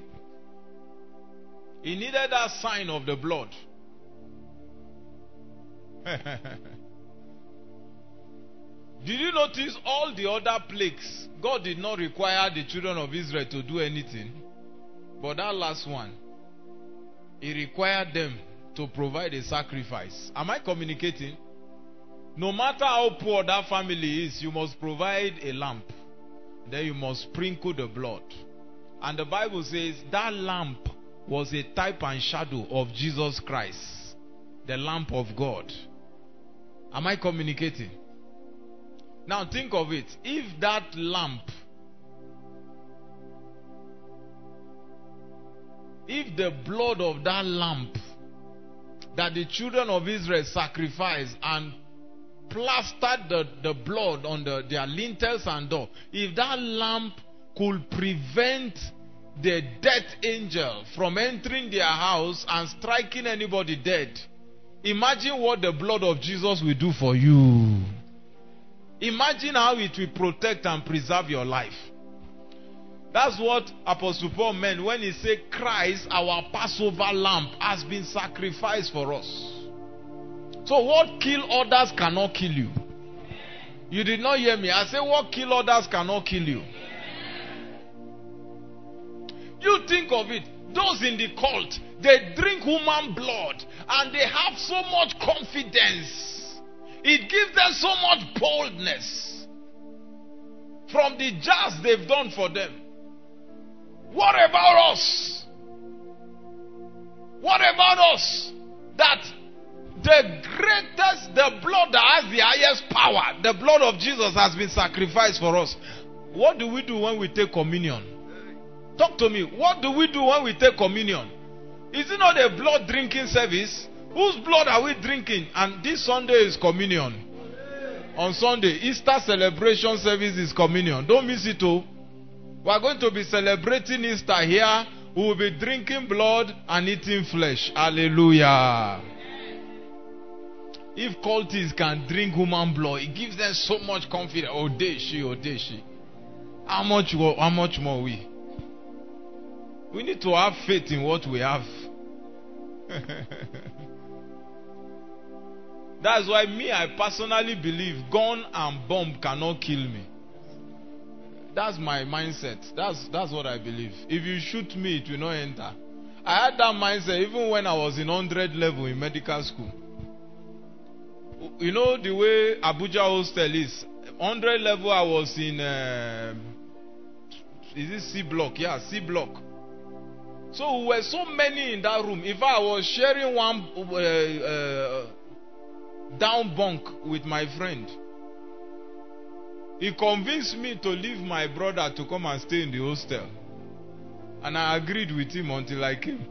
He needed that sign of the blood. Did you notice all the other plagues? God did not require the children of Israel to do anything. But that last one, he required them to provide a sacrifice. Am I communicating? No matter how poor that family is, you must provide a lamp. Then you must sprinkle the blood. And the Bible says that lamp was a type and shadow of Jesus Christ, the lamp of God. Am I communicating? Now think of it. If that lamp, if the blood of that lamp that the children of Israel sacrificed and plastered the blood on their lintels and door, if that lamp could prevent the death angel from entering their house and striking anybody dead, imagine what the blood of Jesus will do for you. Imagine how it will protect and preserve your life. That's what Apostle Paul meant when he said, Christ, our Passover lamb, has been sacrificed for us. So what kill others cannot kill you. You did not hear me. I said what kill others cannot kill you. You think of it. Those in the cult, they drink human blood and they have so much confidence. It gives them so much boldness from the jars they've done for them. What about us? What about us? That the blood that has the highest power, the blood of Jesus has been sacrificed for us. What do we do when we take communion? Talk to me. What do we do when we take communion? Is it not a blood drinking service? Whose blood are we drinking? And this Sunday is communion. On Sunday, Easter celebration service is communion. Don't miss it too. We are going to be celebrating Easter here. We will be drinking blood and eating flesh. Hallelujah. If cultists can drink human blood, it gives them so much confidence. Oh, they she. How much more we? We need to have faith in what we have. That's why I personally believe gun and bomb cannot kill me. That's my mindset. That's what I believe. If you shoot me, it will not enter. I had that mindset even when I was in 100 level in medical school. You know the way Abuja hostel is. 100 level I was in is it C block? Yeah, C block. So we were so many in that room. If I was sharing one down bunk with my friend, he convinced me to leave my brother to come and stay in the hostel. And I agreed with him until I came.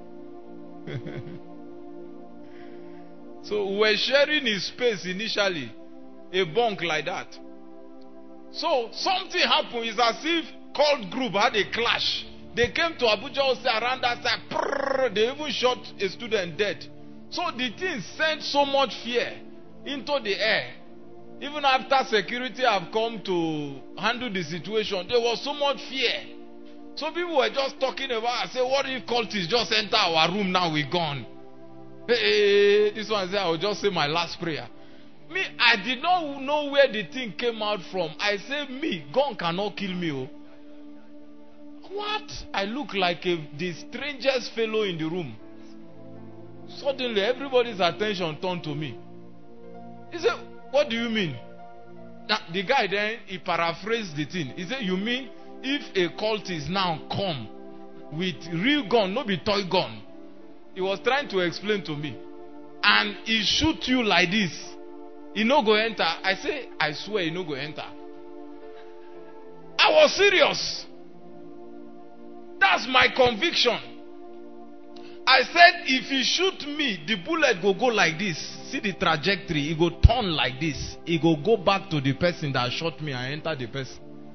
So we were sharing his space initially, a bunk like that. So something happened. It's as if cult group had a clash. They came to Abuja hostel around that side. They even shot a student dead. So the thing sent so much fear into the air. Even after security have come to handle the situation, there was so much fear. So people were just talking about, I said, what if cultists just enter our room now, we're gone? Hey, this one said, I will just say my last prayer. Me, I did not know where the thing came out from. I said, gun cannot kill me. Oh. What? I look like the strangest fellow in the room. Suddenly, everybody's attention turned to me. He said, what do you mean? The guy then, he paraphrased the thing. He said, you mean if a cultist now come with real gun, not be toy gun? He was trying to explain to me. And he shoot you like this. He no go enter. I say, I swear he no go enter. I was serious. That's my conviction. I said, if he shoot me, the bullet go like this. See the trajectory. It go turn like this. It go back to the person that shot me and enter the person.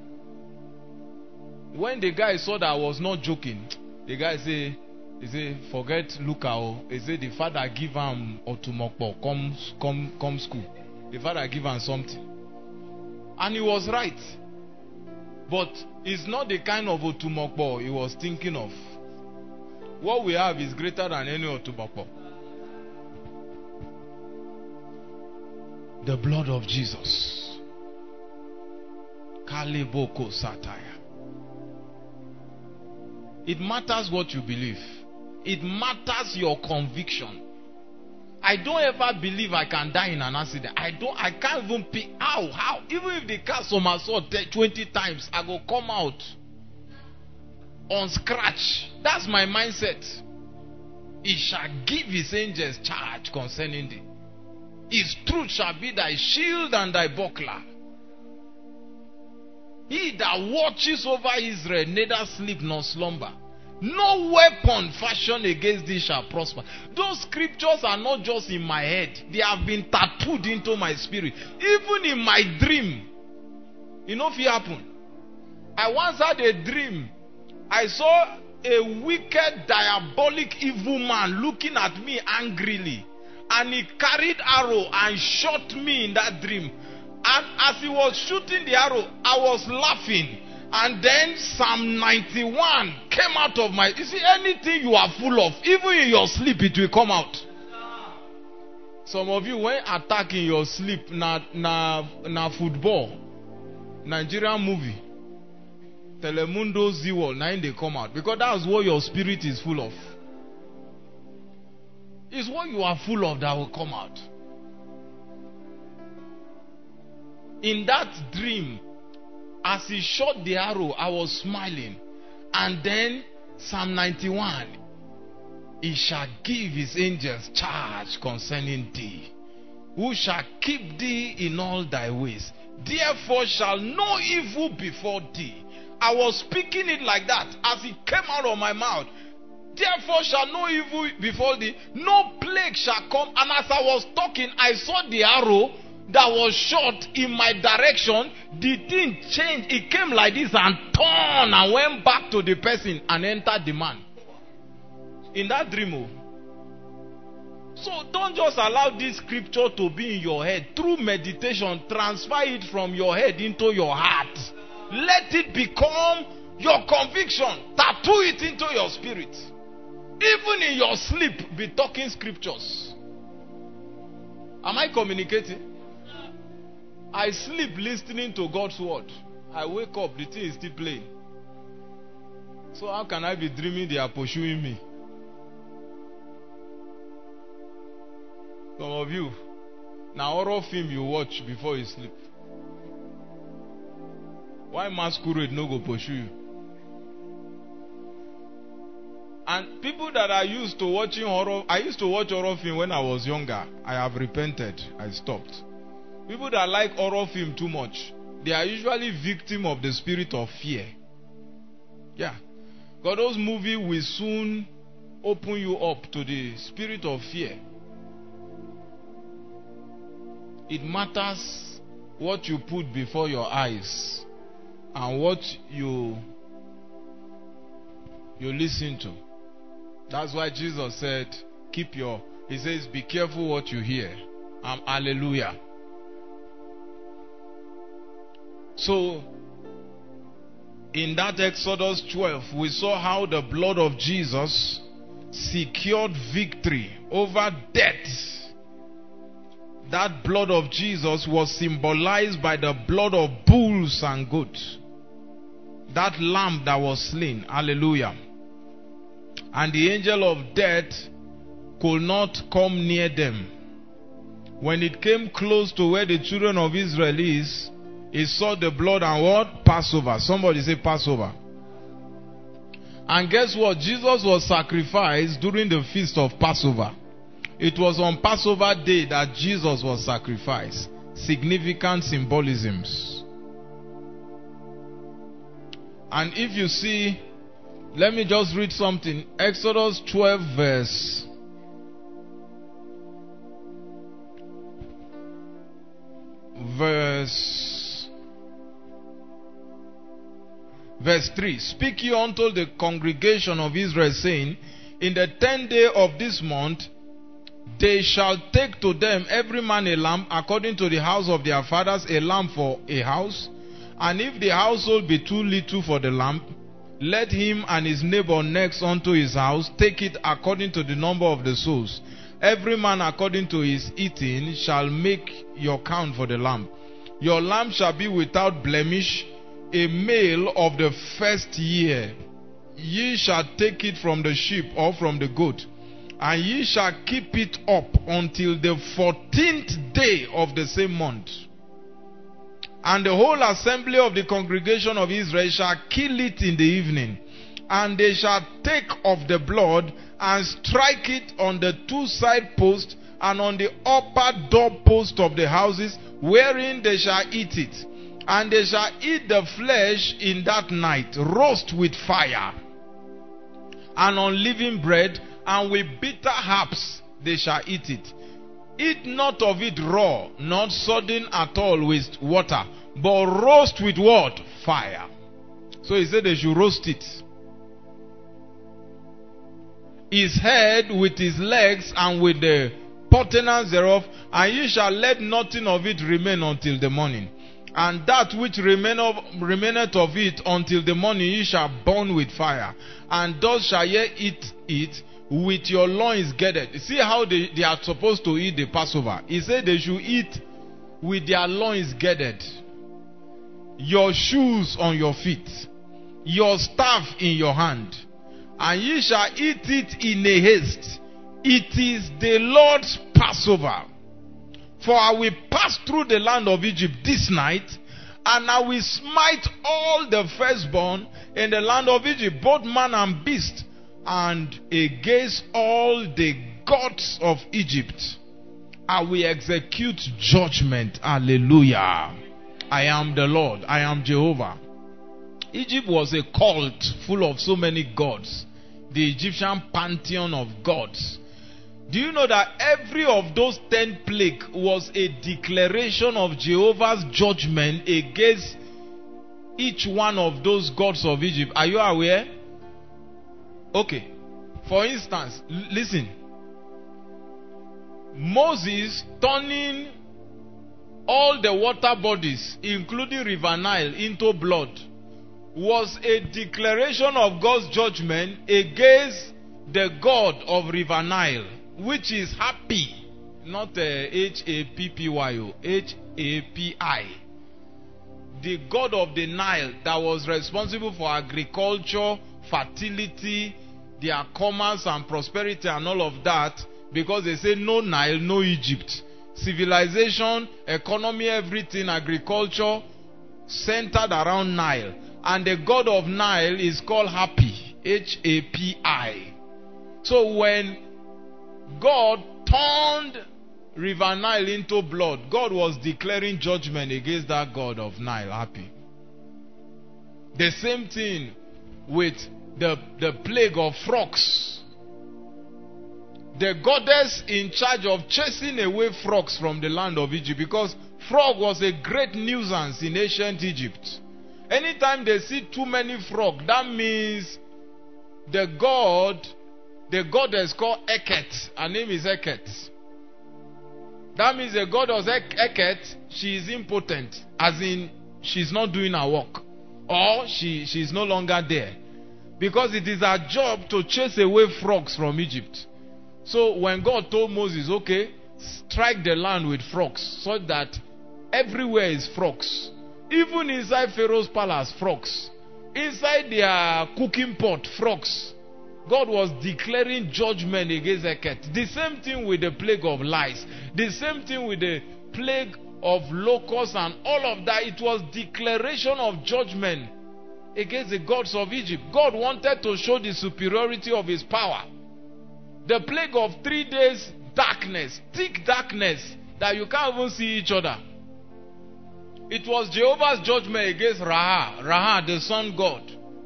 When the guy saw that I was not joking, the guy say, he say, forget Luka. He say the father give him Otumokpo, come school. The father give him something. And he was right. But it's not the kind of Otumokpo he was thinking of. What we have is greater than any Otumokpo. The blood of Jesus. Kaleboko Sataya. It matters what you believe. It matters your conviction. I don't ever believe I can die in an accident. I can't even pick how. Even if the car somersault 20 times, I go come out on scratch. That's my mindset. He shall give his angels charge concerning thee. His truth shall be thy shield and thy buckler. He that watches over Israel neither sleep nor slumber. No weapon fashioned against thee shall prosper. Those scriptures are not just in my head. They have been tattooed into my spirit. Even in my dream. You know if it happened. I once had a dream. I saw a wicked, diabolic, evil man looking at me angrily. And he carried arrow and shot me in that dream. And as he was shooting the arrow, I was laughing. And then Psalm 91 came out of my... You see, anything you are full of, even in your sleep, it will come out. Some of you, when attacking your sleep, na football, Nigerian movie, Telemundo Z-World, now they come out. Because that's what your spirit is full of. It's what you are full of that will come out. In that dream, as he shot the arrow, I was smiling. And then Psalm 91, he shall give his angels charge concerning thee, who shall keep thee in all thy ways. Therefore shall no evil befall thee. I was speaking it like that as it came out of my mouth. Therefore shall no evil befall thee, no plague shall come. And as I was talking, I saw the arrow that was shot in my direction. The thing changed. It came like this and turned and went back to the person and entered the man. In that dream. Oh. So don't just allow this scripture to be in your head. Through meditation, transfer it from your head into your heart. Let it become your conviction. Tattoo it into your spirit. Even in your sleep, be talking scriptures. Am I communicating? I sleep listening to God's word. I wake up, the thing is still playing. So how can I be dreaming they are pursuing me? Some of you, now horror film you watch before you sleep. Why masquerade no go pursue you? And people that are used to watching horror, I used to watch horror film when I was younger. I have repented. I stopped. People that like horror film too much, they are usually victim of the spirit of fear. Yeah. God, those movies will soon open you up to the spirit of fear. It matters what you put before your eyes and what you listen to. That's why Jesus said, he says, be careful what you hear. Hallelujah. So, in that Exodus 12, we saw how the blood of Jesus secured victory over death. That blood of Jesus was symbolized by the blood of bulls and goats. That lamb that was slain. Hallelujah. And the angel of death could not come near them. When it came close to where the children of Israel is, he saw the blood and what? Passover. Somebody say Passover. And guess what? Jesus was sacrificed during the feast of Passover. It was on Passover day that Jesus was sacrificed. Significant symbolisms. And if you see, let me just read something. Exodus 12 verse 3. Speak ye unto the congregation of Israel, saying, in the 10th day of this month, they shall take to them every man a lamb, according to the house of their fathers, a lamb for a house. And if the household be too little for the lamb, let him and his neighbor next unto his house take it according to the number of the souls. Every man according to his eating shall make your count for the lamb. Your lamb shall be without blemish, a male of the first year. Ye shall take it from the sheep or from the goat, and ye shall keep it up until the 14th day of the same month. And the whole assembly of the congregation of Israel shall kill it in the evening. And they shall take of the blood and strike it on the two side posts and on the upper door post of the houses wherein they shall eat it. And they shall eat the flesh in that night, roast with fire. and unleavened bread, and with bitter herbs they shall eat it. Eat not of it raw, not sodden at all with water, but roast with what? Fire. So he said they should roast it. His head with his legs and with the purtenance thereof, and ye shall let nothing of it remain until the morning. And that which remaineth of it until the morning ye shall burn with fire. And thus shall ye eat it with your loins girded. See how they are supposed to eat the Passover. He said they should eat with their loins girded. Your shoes on your feet. Your staff in your hand. And ye shall eat it in a haste. It is the Lord's Passover. For I will pass through the land of Egypt this night, and I will smite all the firstborn in the land of Egypt, both man and beast, and against all the gods of Egypt I will execute judgment. Hallelujah. I am the Lord. I am Jehovah. Egypt was a cult full of so many gods. The Egyptian pantheon of gods. Do you know that every of those 10 plagues was a declaration of Jehovah's judgment against each one of those gods of Egypt? Are you aware? Okay. For instance, listen. Moses turning all the water bodies, including River Nile, into blood, was a declaration of God's judgment against the God of River Nile, which is Happy, not Happy, Hapi. The God of the Nile that was responsible for agriculture, fertility, their commerce and prosperity and all of that, because they say no Nile, no Egypt. Civilization, economy, everything, agriculture, centered around Nile. And the God of Nile is called Happy, Hapi. So when God turned River Nile into blood, God was declaring judgment against that God of Nile, Happy. The same thing with the plague of frogs. The goddess in charge of chasing away frogs from the land of Egypt, because frog was a great nuisance in ancient Egypt. Anytime they see too many frogs, that means the goddess called Eket. Her name is Eket. That means the goddess Eket, she is impotent, as in she's not doing her work, or she's no longer there, because it is her job to chase away frogs from Egypt. So when God told Moses, okay, strike the land with frogs, so that everywhere is frogs, even inside Pharaoh's palace, frogs, inside their cooking pot, frogs. God was declaring judgment against Eket. The same thing with the plague of lice. The same thing with the plague of locusts and all of that. It was declaration of judgment against the gods of Egypt. God wanted to show the superiority of his power. The plague of 3 days darkness, thick darkness, that you can't even see each other. It was Jehovah's judgment against Ra, the sun god.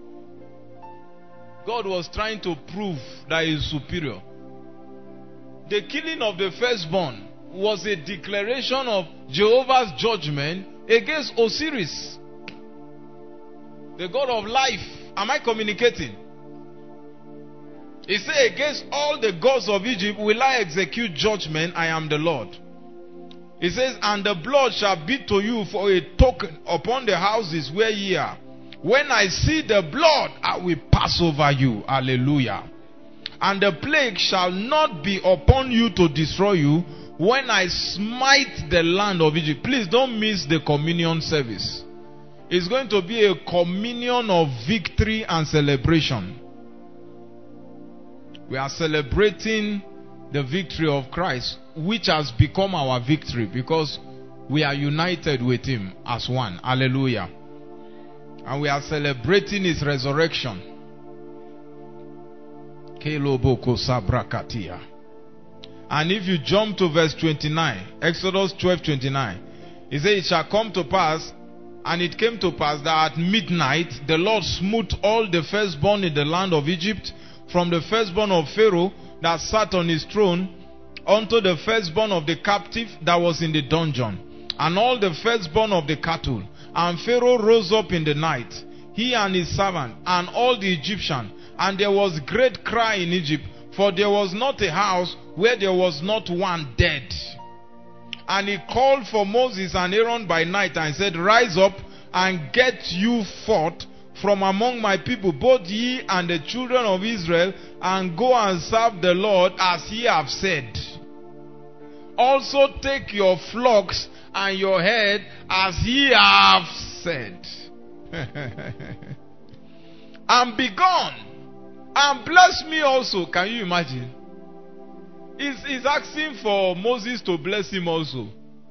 God was trying to prove that he is superior. The killing of the firstborn was a declaration of Jehovah's judgment against Osiris, the god of life. Am I communicating? He said, against all the gods of Egypt will I execute judgment. I am the Lord. He says, and the blood shall be to you for a token upon the houses where ye are. When I see the blood, I will pass over you. Hallelujah. And the plague shall not be upon you to destroy you when I smite the land of Egypt. Please don't miss the communion service. It's going to be a communion of victory and celebration. We are celebrating the victory of Christ, which has become our victory because we are united with him as one. Hallelujah. And we are celebrating his resurrection. And if you jump to verse 29, Exodus 12:29, he says, it shall come to pass, and it came to pass that at midnight the Lord smote all the firstborn in the land of Egypt, from the firstborn of Pharaoh that sat on his throne unto the firstborn of the captive that was in the dungeon, and all the firstborn of the cattle. And Pharaoh rose up in the night, he and his servant, and all the Egyptians. And there was great cry in Egypt, for there was not a house where there was not one dead. And he called for Moses and Aaron by night, and said, Rise up and get you forth from among my people, both ye and the children of Israel, and go and serve the Lord as ye have said. Also take your flocks and your head as ye have said. And be gone, and bless me also. Can you imagine? He's asking for Moses to bless him also.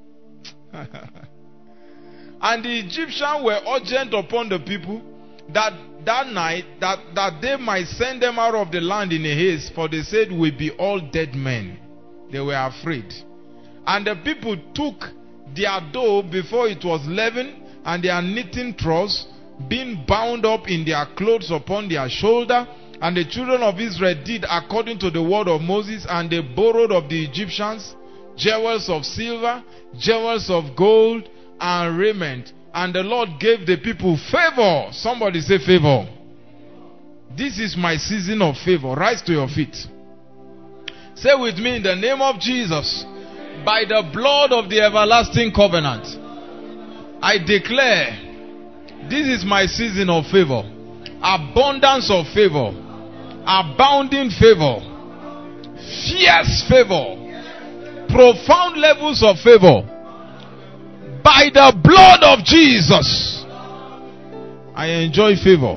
And the Egyptians were urgent upon the people that night that they might send them out of the land in a haste, for they said, we be all dead men. They were afraid. And the people took their dough before it was leavened, and their knitting troughs, being bound up in their clothes upon their shoulder. And the children of Israel did according to the word of Moses, and they borrowed of the Egyptians jewels of silver, jewels of gold, and raiment. And the Lord gave the people favor. Somebody say favor. This is my season of favor. Rise to your feet. Say with me, in the name of Jesus, by the blood of the everlasting covenant, I declare, this is my season of favor. Abundance of favor. Abounding favor. Fierce favor. Profound levels of favor. By the blood of Jesus, I enjoy favor.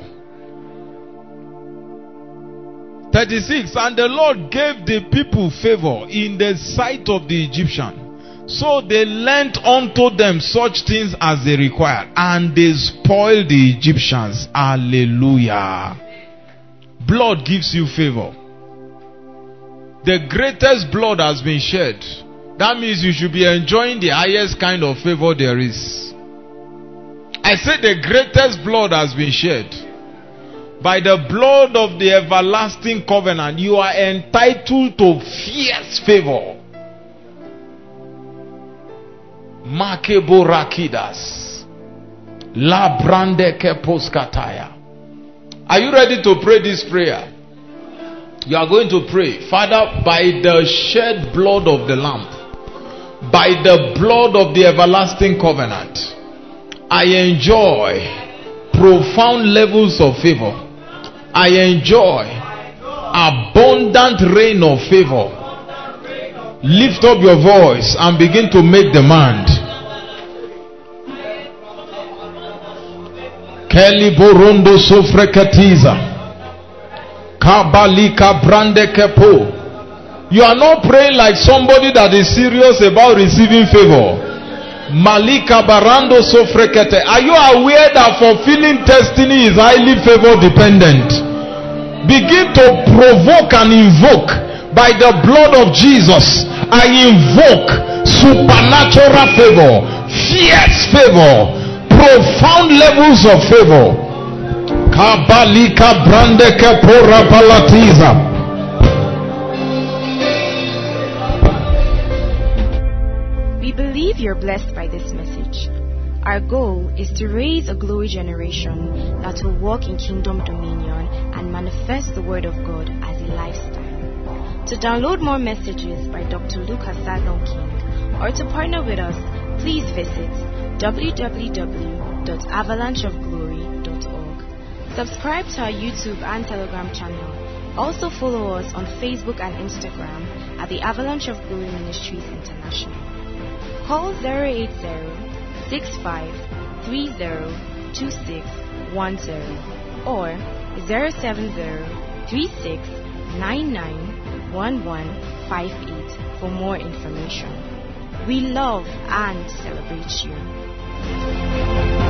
36. And the Lord gave the people favor in the sight of the Egyptians. So they lent unto them such things as they required, and they spoiled the Egyptians. Hallelujah. Blood gives you favor. The greatest blood has been shed. That means you should be enjoying the highest kind of favor there is. I said the greatest blood has been shed. By the blood of the everlasting covenant, you are entitled to fierce favor. Makebo rakidas. La brande keposkataya. Are you ready to pray this prayer? You are going to pray, Father, by the shed blood of the Lamb, by the blood of the everlasting covenant, I enjoy profound levels of favor. I enjoy abundant rain of favor. Lift up your voice and begin to make demand. Kelly Borondo Sofrekatiza. Kabalika Brande Kepo. You are not praying like somebody that is serious about receiving favor. Malika Barando Sofrekete. Are you aware that fulfilling destiny is highly favor dependent? Begin to provoke and invoke by the blood of Jesus. I invoke supernatural favor, fierce favor, profound levels of favor. Kabalika brandeke pora palatiza. We believe you're blessed by this message. Our goal is to raise a glory generation that will walk in kingdom dominion and manifest the word of God as a lifestyle. To download more messages by Dr. Lucas Sadon King or to partner with us, please visit www.avalancheofglory.org. Subscribe to our YouTube and Telegram channel. Also follow us on Facebook and Instagram at the Avalanche of Glory Ministries International. Call 080-6530-2610 or 070-3699-1158 for more information. We love and celebrate you.